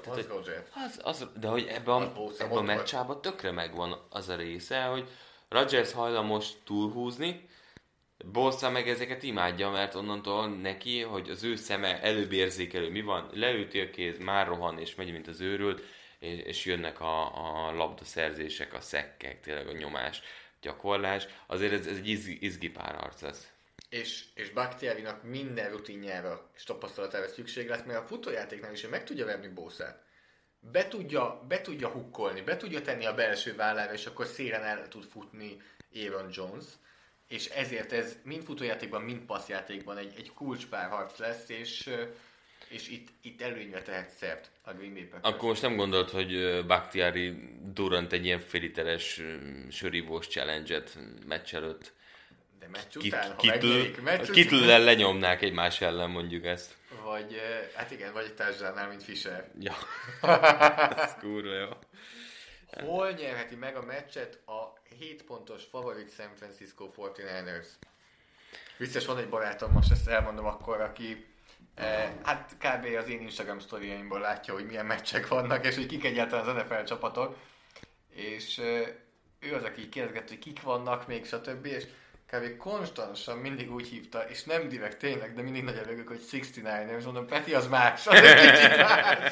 De hogy ebben a meccsában tökre megvan az a része, hogy Rodgers hajlamos túlhúzni, Bosa meg ezeket imádja, mert onnantól neki, hogy az ő szeme előbb érzékelő, mi van, leüti a kéz, már rohan, és megy, mint az őrült, és jönnek a labdaszerzések, a szekkek, tényleg a nyomás, gyakorlás. Azért ez egy izgi párharc lesz. És Bakhtiarinak minden rutinjára és tapasztalatára szükség lesz, mert a futójátéknál is meg tudja verni Bosát. Be tudja hukkolni, be tudja tenni a belső vállára, és akkor szélen el tud futni Aaron Jones. És ezért ez mind futójátékban, mind passzjátékban egy kulcspárharc lesz, és itt előnyre tehet szert a Green Bay Packers. Akkor most nem gondolt, hogy Bakhtiari durrant egy ilyen féliteres sörívós challenge-et meccs előtt? De meccs után, ha megnyerik meccs Kittle-lel lenyomnák egymás ellen, mondjuk ezt. Vagy, hát igen, vagy egy társadalnál, mint Fischer. Ja, ez kurva jó. Hol nyerheti meg a meccset a 7 pontos favorit San Francisco 49ers? Biztos van egy barátom, most ezt elmondom akkor, aki Hát kb. Az én Instagram sztoriaimból látja, hogy milyen meccsek vannak, és hogy kik egyáltalán az NFL csapatok. És ő az, aki kérdezgett, hogy kik vannak még, stb. És kb. Konstansan mindig úgy hívta, és nem direkt tényleg, de mindig nagy előgök, hogy 69ers, mondom, Peti, az más, az egy kicsit más.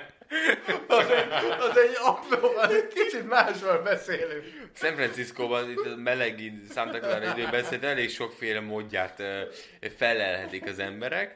Az egy apró, az egy kicsit másról beszélünk. San Franciscóban itt a meleg Santa Clara időben elég sokféle módját felelhetik az emberek.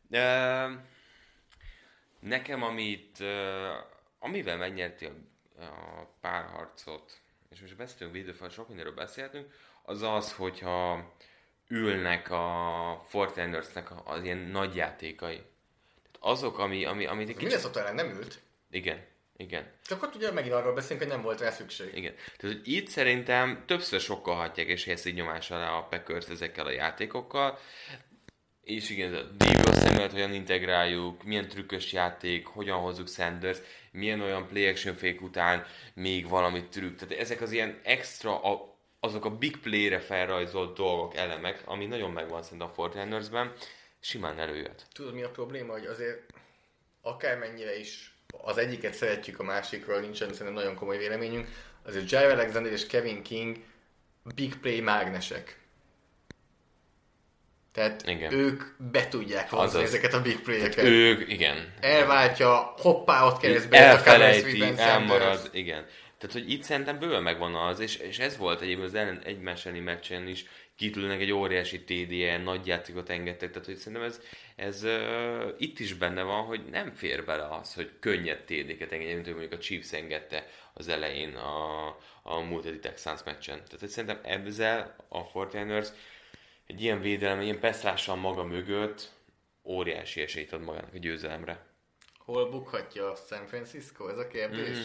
Nekem, amivel megnyerti a párharcot, és most beszéltünk videófal, sok mindenről beszéltünk, az az, hogyha ülnek a 49ersnek az ilyen nagy játékai. Tehát azok, amit egy kicsit... Minnesota ellen nem ült. Igen. Csak ott ugye megint arról beszélünk, hogy nem volt rá szükség. Igen. Tehát, hogy itt szerintem többször sokkolhatják és helyezték nyomás alá a Packers ezekkel a játékokkal. És igen, a Deebo Samuelt hogyan integráljuk, milyen trükkös játék, hogyan hozzuk Sanders, milyen olyan play action fake után még valami trükk. Tehát ezek az ilyen extra, azok a big play-re felrajzolt dolgok, elemek, ami nagyon megvan szerintem a 49ersben, simán előjött. Tudod, mi a probléma, hogy azért akármennyire is az egyiket szeretjük, a másikról nincsen szerintem nagyon komoly véleményünk, azért Jair Alexander és Kevin King big play mágnesek. Tehát igen. Ők be tudják hozni ezeket a big play-eket. Ők, igen. Elváltja, hoppá, ott keresztbe. Elfelejti, elmarad, igen. Tehát, hogy itt szerintem bőven megvan az, és ez volt egyébként az egymás elleni meccsen is, Kittlnek egy óriási TD-je, nagy játékot engedtek, tehát hogy szerintem ez itt is benne van, hogy nem fér bele az, hogy könnyed TD-ket engedjen, mint hogy mondjuk a Chiefs engedte az elején a múlt heti Texans meccsen. Tehát hogy szerintem ezzel a 49ers egy ilyen védelem, ilyen peszlással maga mögött óriási esélyt ad magának a győzelemre. Hol bukhatja a San Francisco? Ez a kérdés.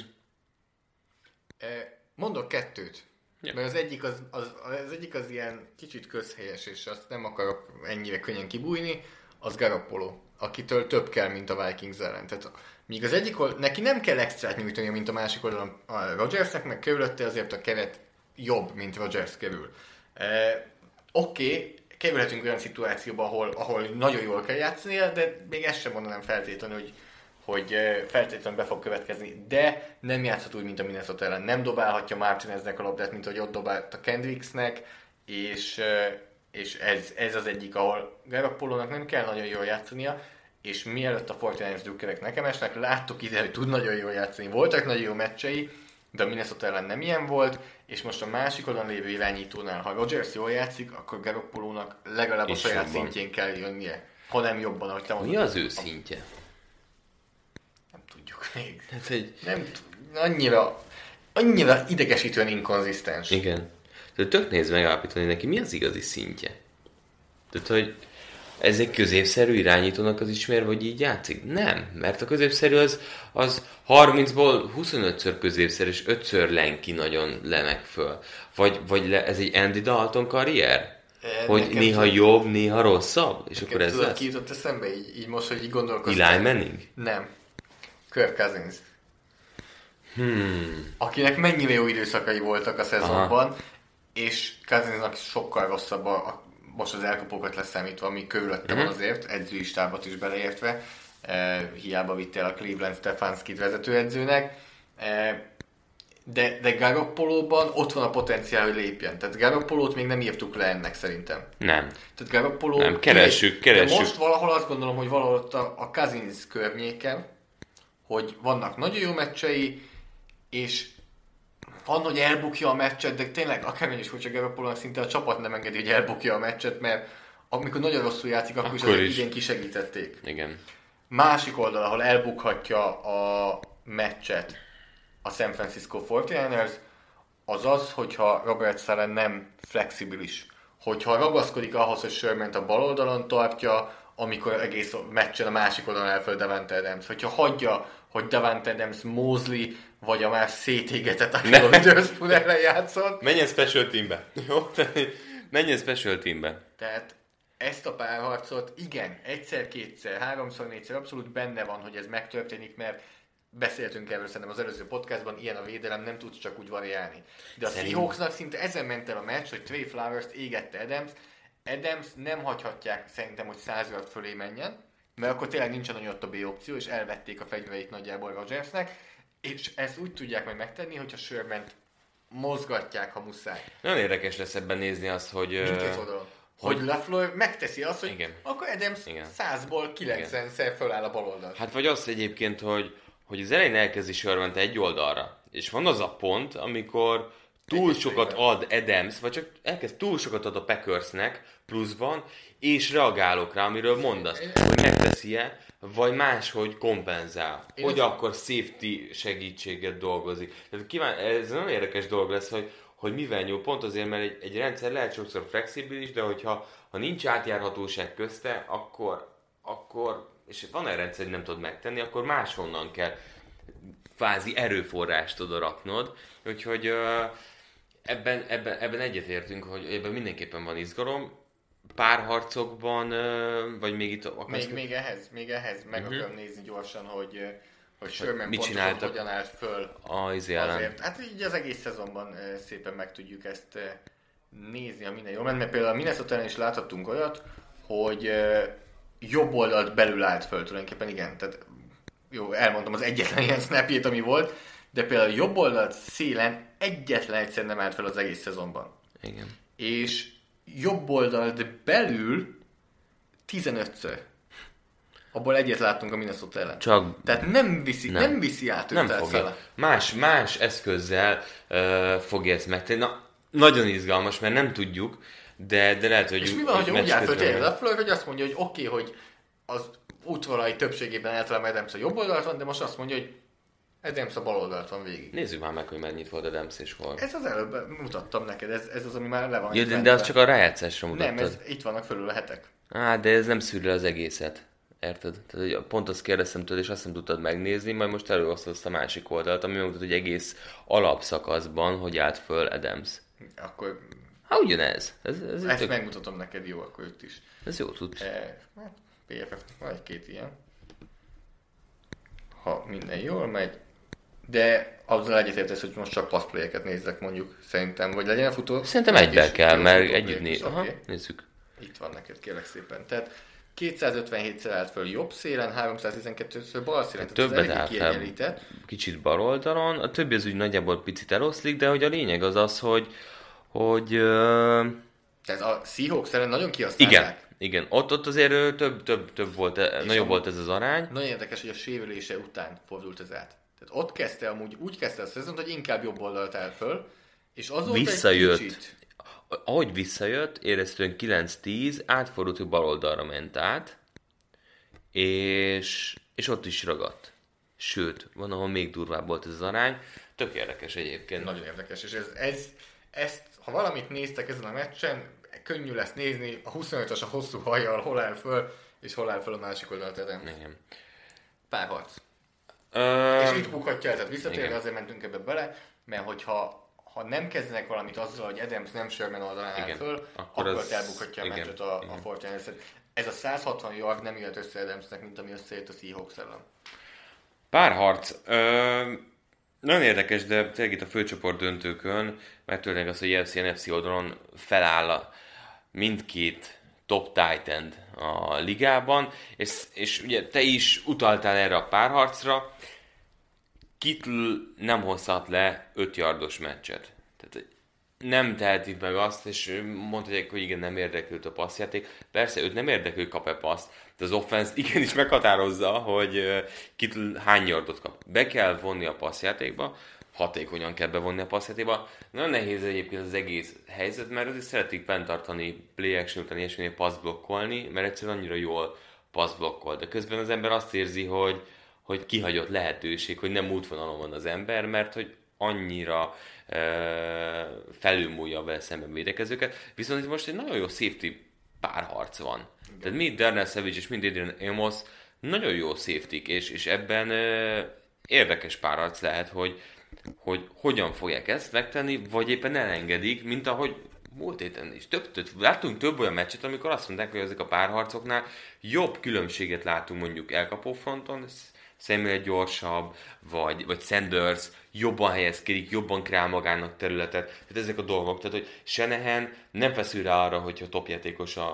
Mondok kettőt. Ja. Mert az egyik az ilyen kicsit közhelyes, és azt nem akarok ennyire könnyen kibújni, az Garoppolo, akitől több kell, mint a Vikings ellen. Tehát míg az egyik neki nem kell extrát nyújtani, mint a másik oldalon a Rodgersnek, meg körülötte azért a keret jobb, mint Rodgers kerül. Oké, kerülhetünk olyan szituációba, ahol nagyon jól kell játszania, de még ezt sem mondanám feltétlenül, hogy feltétlenül be fog következni, de nem játszhat úgy, mint a Minnesota ellen. Nem dobálhatja Martineznek a labdát, mint ahogy ott dobált a Kendricksnek, és ez az egyik, ahol Garoppolónak nem kell nagyon jól játszania, és mielőtt a 49ers drukkerek nekem esnek, láttuk ide, hogy tud nagyon jól játszani. Voltak nagyon jó meccsei, de a Minnesota ellen nem ilyen volt, és most a másik oldalon lévő irányítónál, ha Rodgers jól játszik, akkor Garoppolónak legalább a saját szintjén kell jönnie, ha nem jobban, ahogy te mondod. Mi az ő szintje? Nem tudjuk még. Hát, hogy... Nem annyira idegesítően inkonzisztens. Igen. Tehát tök nehéz megállapítani neki, mi az igazi szintje. Tehát, hogy ez egy középszerű irányítónak az ismer, hogy így játszik? Nem, mert a középszerű az 30-ból 25-ször középszerű, és 5-ször lenki nagyon lemek föl. Vagy ez egy Andy Dalton karrier? Hogy néha jobb, néha rosszabb? És akkor ez lesz? Ki jutott eszembe így most, hogy így gondolkoztam? Eli Manning? Nem. Kirk Cousins. Akinek mennyire jó időszakai voltak a szezonban, és Cousinsnak sokkal rosszabb most az elkapókat leszámítva, ami körülötte van azért, edzői stábot is beleértve. Hiába vitt el a Cleveland Stefanskit vezetőedzőnek. De Garoppolóban ott van a potenciál, hogy lépjen. Tehát Garoppolót még nem írtuk le ennek szerintem. Nem. Tehát Garoppoló... Nem, keressük. De most valahol azt gondolom, hogy valahol ott a Cousins környéken, hogy vannak nagyon jó meccsei, és van, hogy elbukja a meccset, de tényleg akármennyi is furcsa Garoppolónak, szinte a csapat nem engedi, hogy elbukja a meccset, mert amikor nagyon rosszul játszik, akkor is azért idén kisegítették. Igen. Másik oldal, ahol elbukhatja a meccset a San Francisco 49ers, az, hogyha Robert Saleh nem flexibilis. Hogyha ragaszkodik ahhoz, hogy Sherman-t a bal oldalon tartja, amikor egész meccsen a másik oldalon elföld Davante Adams. Hogyha hagyja, hogy Davante Adams, Mosley, vagy a más szétégetett, aki a Witherspoon ellen játszott. Menjen special teambe. Jó? Menjen special teambe. Tehát ezt a párharcot, igen, egyszer, kétszer, háromszor, négyszer abszolút benne van, hogy ez megtörténik, mert beszéltünk erről szerintem az előző podcastban, ilyen a védelem, nem tudsz csak úgy variálni. De a Seahawksnak szinte ezen ment el a meccs, hogy Trey Flowers-t égette Adams. Adams nem hagyhatják szerintem, hogy 100 yard fölé menjen, mert akkor tényleg nincsen nagyon ott a B opció, és elvették a fegyvereit nagyjából Rodgersnek, és ezt úgy tudják majd megtenni, hogyha Shermant mozgatják, ha muszáj. Nagyon érdekes lesz ebben nézni azt, hogy... Mindkét oldalon. Hogy LaFleur megteszi azt, hogy igen. akkor Adams 100-ból 90-szer föláll a bal oldalt. Hát vagy azt egyébként, hogy az elején elkezdi Sherman egy oldalra, és van az a pont, amikor túl sokat ad Adams, vagy csak elkezd túl sokat ad a Packersnek pluszban, és reagálok rá, amiről mondasz, hogy megteszi-e, vagy máshogy kompenzál. Hogy akkor safety segítséget dolgozik. Tehát ez nagyon érdekes dolog lesz, hogy mivel nyúl, pont azért, mert egy rendszer lehet sokszor flexibilis, de hogyha nincs átjárhatóság közte, akkor és van egy rendszer, hogy nem tudod megtenni, akkor máshonnan kell kvázi erőforrást oda raknod. Úgyhogy ebben egyetértünk, hogy ebben mindenképpen van izgalom. Párharcokban, vagy még itt... Még ehhez meg akarom nézni gyorsan, hogy Sherman mit pontosan hogyan állt föl azért. Hát így az egész szezonban szépen meg tudjuk ezt nézni, ha minden jól ment, mert például a Minnesota-nál is láthattunk olyat, hogy jobb oldalt belül állt föl tulajdonképpen, igen. Tehát jó, elmondtam az egyetlen ilyen snapjét, ami volt, de például jobb oldalt szélen egyetlen egyszer nem állt fel az egész szezonban. Igen. És jobb oldalt belül 15-ször. Abból egyet láttunk a Minnesota ellen. Tehát nem viszi át őt. Nem fogja. Más eszközzel fogja ezt megtenni. Na, nagyon izgalmas, mert nem tudjuk, de lehet, hogy... És mi van, hogy úgy állt föl LaFleur, hogy azt mondja, hogy oké, hogy az útvonalai többségében általában Adams a jobb oldalt van, de most azt mondja, hogy Adams a bal oldalt van végig. Nézzük már meg, hogy mennyit volt Adams és hol. Ez az előbb mutattam neked, ez az, ami már le van. Ja, de az csak a rájátszásra mutattad. Nem, itt vannak fölül a hetek. De ez nem szűr le az egészet. Érted? Tehát pont azt kérdeztem tőle, és azt nem tudtad megnézni, majd most előosztod azt a másik oldalt, ami megmutat, hogy egész alapszakaszban, hogy állt föl Adams. Akkor... ugyanez. Ezt megmutatom neked, jó, akkor itt is. Ez jó tudsz. PFF, van egy-két ilyen. Ha minden jól megy. De azzal egyetértesz, hogy most csak passzplayeket nézzek mondjuk, szerintem, vagy legyen a futó. Szerintem egyben kell, mert együtt nézzük. Itt van neked, kérlek szépen. Tehát 257-szer állt föl jobb szélen, 312-ször bal szélen, többet állt fel, kicsit bal oldalon, a többi az úgy nagyjából picit eloszlik, de hogy a lényeg az, hogy tehát a Seahawks ellen nagyon kihasználták. Igen. Ott azért több volt, nagyobb volt ez az arány. Nagyon érdekes, hogy a sérülése után fordult ez át. Tehát ott kezdte úgy kezdte a szezont, hogy inkább jobb oldalt áll föl, és azóta visszajött. egy kicsit... Ahogy visszajött, éreztően 9-10, átfordult, hogy bal oldalra ment át, és ott is ragadt. Sőt, van, ahol még durvább volt ez az arány. Tök érdekes egyébként. Nagyon érdekes, és ezt, ha valamit néztek ezen a meccsen, könnyű lesz nézni, a 25-as a hosszú hajjal hol áll föl, és hol áll föl a másik oldalt. Igen. Párharc. És itt bukhatja el, tehát visszatérve azért mentünk ebbe bele, mert hogyha nem kezdenek valamit azzal, hogy Adams nem Sherman oldalán áll föl, akkor elbukhatja a meccset a Fortnite. Ez a 160 yard nem jött össze Adamsnek, mint ami összejött a Seahawks ellen. Párharc. Nagyon érdekes, de tényleg itt a főcsoport döntőkön megtörténik az, hogy NFC oldalon feláll mindkét top tight end a ligában, és ugye te is utaltál erre a párharcra. Kittle nem hozhat le 5 yardos meccset. Tehát nem teheti meg azt, és mondhatják, hogy igen, nem érdekült a passzjáték. Persze, őt nem érdekül, kap-e paszt, de az offense igenis meghatározza, hogy Kittle hány yardot kap. Be kell vonni a passzjátékba, hatékonyan kell bevonni a passzjátékba. Nagyon nehéz egyébként az egész helyzet, mert azért szeretik fenntartani play action után ilyesminél passzblokkolni, mert egyszerűen annyira jól passzblokkol. De közben az ember azt érzi, hogy kihagyott lehetőség, hogy nem útvonalon van az ember, mert hogy annyira felülmúlja vele szemben védekezőket. Viszont itt most egy nagyon jó safety párharc van. Igen. Tehát mind Darnell Savage és mind Adrian Amos nagyon jó safety-k, és ebben érdekes párharc lehet, hogy hogyan fogják ezt megtenni, vagy éppen elengedik, mint ahogy múlt héten is. Láttunk több olyan meccset, amikor azt mondták, hogy ezek a párharcoknál jobb különbséget látunk mondjuk elkapó fronton, Samuel gyorsabb, vagy Sanders jobban helyezkedik, jobban kreál magának területet. Tehát ezek a dolgok. Tehát, hogy Shanahan nem feszül rá arra, hogyha topjátékos a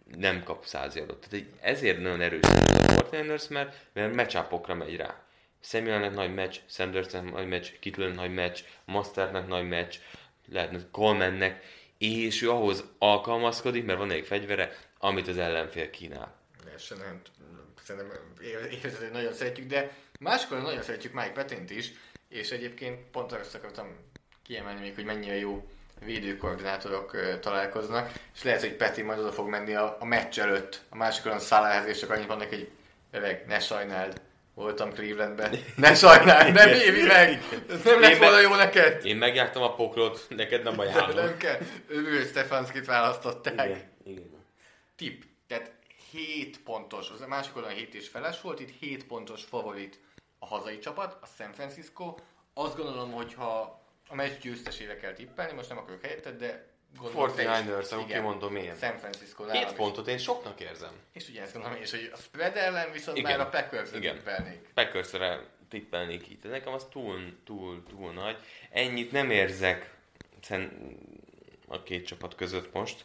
nem kap 100 yardot. Tehát ezért nagyon erős a 49ers, mert match-upokra megy rá. Samuelnek nagy meccs, Sandersnek nagy meccs, Kittlennek nagy meccs, Mostertnek nagy meccs, lehetne Colemannek, és ő ahhoz alkalmazkodik, mert van egy fegyvere, amit az ellenfél kínál. Szerintem évezetét nagyon szeretjük, de máskor nagyon szeretjük Mike Pettint is, és egyébként pont azt akartam kiemelni még, hogy mennyire jó védőkoordinátorok találkoznak, és lehet, hogy Peti majd oda fog menni a meccs előtt a másik olyan Salahhez, és csak annyit mondnak, hogy öreg, ne sajnáld, voltam Clevelandben, ne sajnáld, nem évi meg, ez nem lett volna jó neked. Én megjártam a poklot, neked nem ajánlom. Nem kell, ő Stefanskit választották. Igen. Tipp, tehát 7 pontos, az a másik oldalon 7 és feles volt, itt 7 pontos favorit a hazai csapat, a San Francisco. Azt gondolom, hogyha a meccs győztesével kell tippelni, most nem akarok helyetted, de gondolom 49ers, ahogy kimondom én. San Francisco 7 pontot én soknak érzem. És ugye ezt gondolom én is, hogy a spread ellen viszont igen. Már a Packers-re tippelnék. Packers-re tippelnék így, de nekem az túl nagy. Ennyit nem érzek a két csapat között most.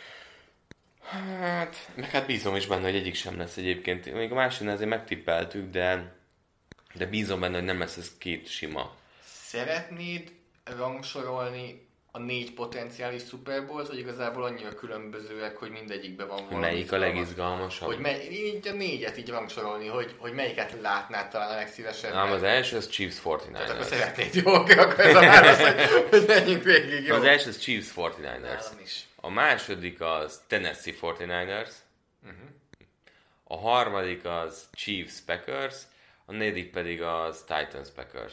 Hát bízom is benne, hogy egyik sem lesz egyébként. Még a másiknál azért megtippeltük, de bízom benne, hogy nem lesz ez két sima. Szeretnéd rangsorolni a 4 potenciális Super Bowl-t, vagy igazából annyira különbözőek, hogy mindegyikben van valami? Melyik a legizgalmasabb? Hogy így a 4-et így rangsorolni, hogy melyiket látnád talán a legszívesebben? Nem, az első az Chiefs 49ers. Tehát akkor szeretnéd, jó, akkor ez a válasz, hogy menjünk végig, jó? Az első az Chiefs 49ers. Nálam is. A második az Tennessee 49ers. A harmadik az Chiefs Packers. A negyedik pedig az Titans Packers.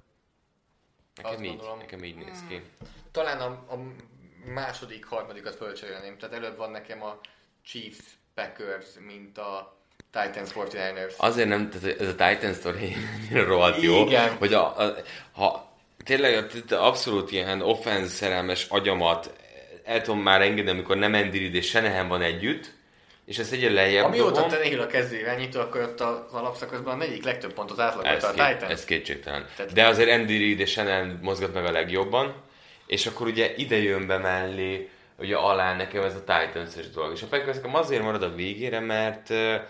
Nekem így néz ki. Talán a második, harmadikat fölcserélném. Tehát előbb van nekem a Chiefs Packers, mint a Titans 49ers. Azért nem, tehát ez a Titans story rohadt jó. Igen. Hogy ha tényleg abszolút ilyen offense szerelmes agyamat el tudom már engedni, amikor nem Andy Reid és Shanahan van együtt, és ezt egyre lejjebb Amióta te Nehill a kezdőirányító, akkor ott az alapszakaszban a negyedik legtöbb pontot átlagolta a Titans. Ez kétségtelen. De azért Andy Reid és Shanahan mozgat meg a legjobban, és akkor ugye ide jön be mellé, ugye alá nekem ez a Titans-es dolog. És a Packers azért marad a végére, mert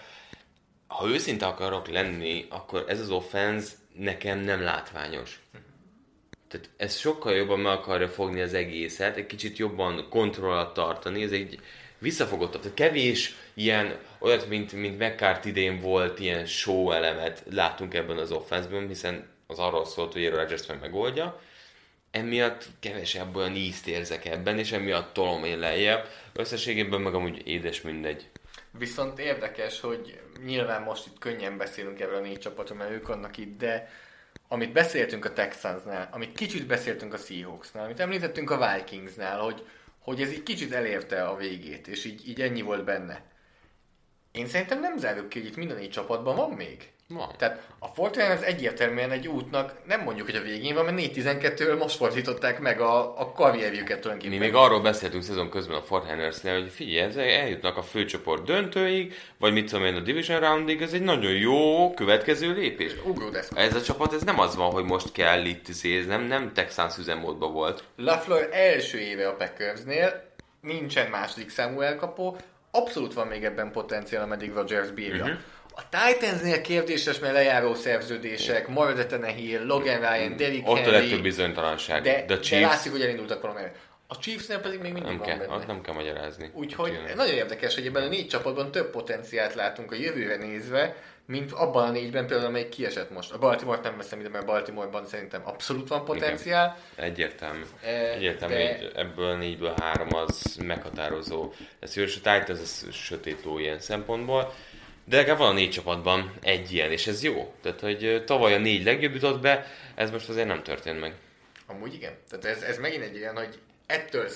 ha őszinte akarok lenni, akkor ez az offense nekem nem látványos. Tehát ez sokkal jobban meg akarja fogni az egészet, egy kicsit jobban kontroll alatt tartani, ez egy visszafogottabb. Tehát kevés ilyen, olyat, mint McCarthy idén volt, ilyen show elemet láttunk ebben az offenszben, hiszen az arról szólt, hogy Aaron Rodgers meg megoldja. Emiatt kevesebb olyan ízt érzek ebben, és emiatt tolom én lejjebb. Összességében meg amúgy édes mindegy. Viszont érdekes, hogy nyilván most itt könnyen beszélünk erről a 4 csapatról, mert ők vannak itt, de amit beszéltünk a Texansnál, amit kicsit beszéltünk a Seahawksnál, amit említettünk a Vikingsnál, hogy ez így kicsit elérte a végét, és így ennyi volt benne. Én szerintem nem zárjuk ki, hogy itt minden 4 csapatban van még. Van. Tehát a Fortnite az egyértelműen egy útnak, nem mondjuk, hogy a végén van, mert 4-12-ről most fordították meg a karrierjüket tulajdonképpen. Mi még arról beszéltünk szezon közben a 49ersnél, hogy figyelj, eljutnak a főcsoport döntőig, vagy mit tudom én, a Division Roundig, ez egy nagyon jó következő lépés. Ugródeszka. Ez a csapat, ez nem az van, hogy most kell itt, ez nem Texans üzemmódban volt. LaFleur első éve a Packersnél, nincsen második számú elkapó, abszolút van még ebben potenciál, ameddig Rodgers bírja. A Titansnél kérdéses, mert lejáró szerződések, Mohamed Tannehill, Logan Ryan, Derrick Henry. Ott a legtöbb bizonytalanság. De látszik, hogy elindultak valami. A Chiefsnél pedig még mindig van benne. Ott nem kell magyarázni. Úgyhogy nagyon érdekes, hogy ebben a 4 csapatban több potenciált látunk a jövőre nézve, mint abban a 4-ben például, amelyik kiesett most. A Baltimore-t nem veszem ide, mert Baltimore-ban szerintem abszolút van potenciál. Igen. Egyértelmű, hogy ebből a 4-ből 3 az meghatározó. Ez a Titans az sötét ló ilyen szempontból. De legalább van a 4 csapatban egy ilyen, és ez jó. Tehát, hogy tavaly a 4 legjobb jutott be, ez most azért nem történt meg. Amúgy igen. Tehát ez megint egy ilyen, hogy ettől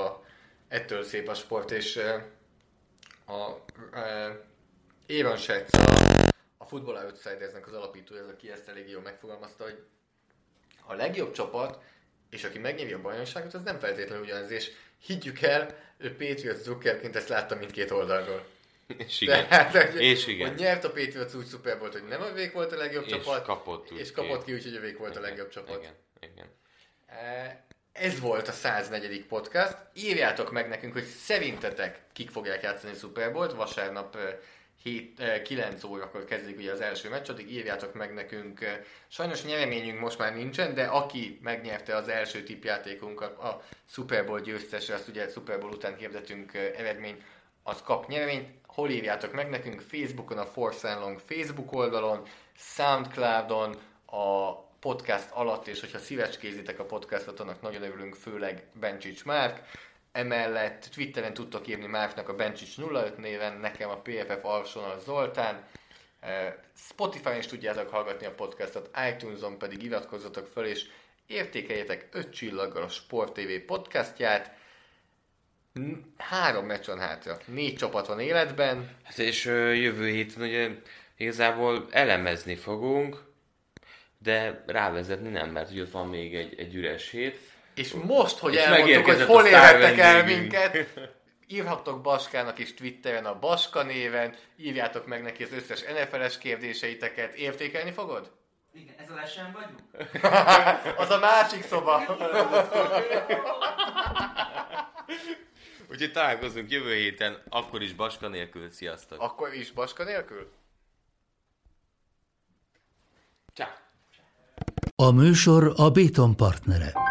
szép a sport, és Aaron Schatz, a Football Outsiders-nek az alapítója, ez aki ezt elég jól megfogalmazta, hogy a legjobb csapat, és aki megnyeri a bajnokságot, az nem feltétlenül ugyanaz, és higgyük el, ő Patriots drukkerként ezt látta mindkét oldalról. És igen. Tehát, hogy nyert a Patriots úgy szuper volt, hogy nem övék volt a legjobb és csapat, kapott és kapott ki úgy, hogy övék volt a legjobb csapat. Igen. Ez volt a 104. podcast. Írjátok meg nekünk, hogy szerintetek kik fogják játszani a Super Bowl-t. Vasárnap 9 órakor kezdik ugye az első meccs, addig írjátok meg nekünk. Sajnos nyereményünk most már nincsen, de aki megnyerte az első tippjátékunkat, a Super Bowl győztesre, azt ugye Super Bowl után hirdetünk eredményt, az kap nyereményt. Hol írjátok meg nekünk? Facebookon, a Force and Long Facebook oldalon, Soundcloudon, a podcast alatt, és hogyha szívecskézitek a podcastot, annak nagyon örülünk, főleg Bencsics Márk. Emellett Twitteren tudtok írni Márknak a Bencsics 05 néven, nekem a PFF Arsonal Zoltán. Spotify-on is tudjátok hallgatni a podcastot, iTunes-on pedig iratkozzatok fel, és értékeljetek 5 csillaggal a Sport TV podcastját. 3 meccs van hátra, 4 csapat van életben. Hát és jövő héten ugye igazából elemezni fogunk, de rávezetni nem, mert ugye ott van még egy üres hét. És most, hogy elmondtuk, hogy hol érhettek el minket, írhattok Baskának is Twitteren a Baska néven, írjátok meg neki az összes NFL-es kérdéseiteket. Értékelni fogod? Igen, ez a lesen vagyunk? Az a másik szoba. Úgyhogy találkozunk jövő héten, akkor is Baska nélkül. Sziasztok! Akkor is Baska nélkül? Ciao. A műsor a Béton partnere.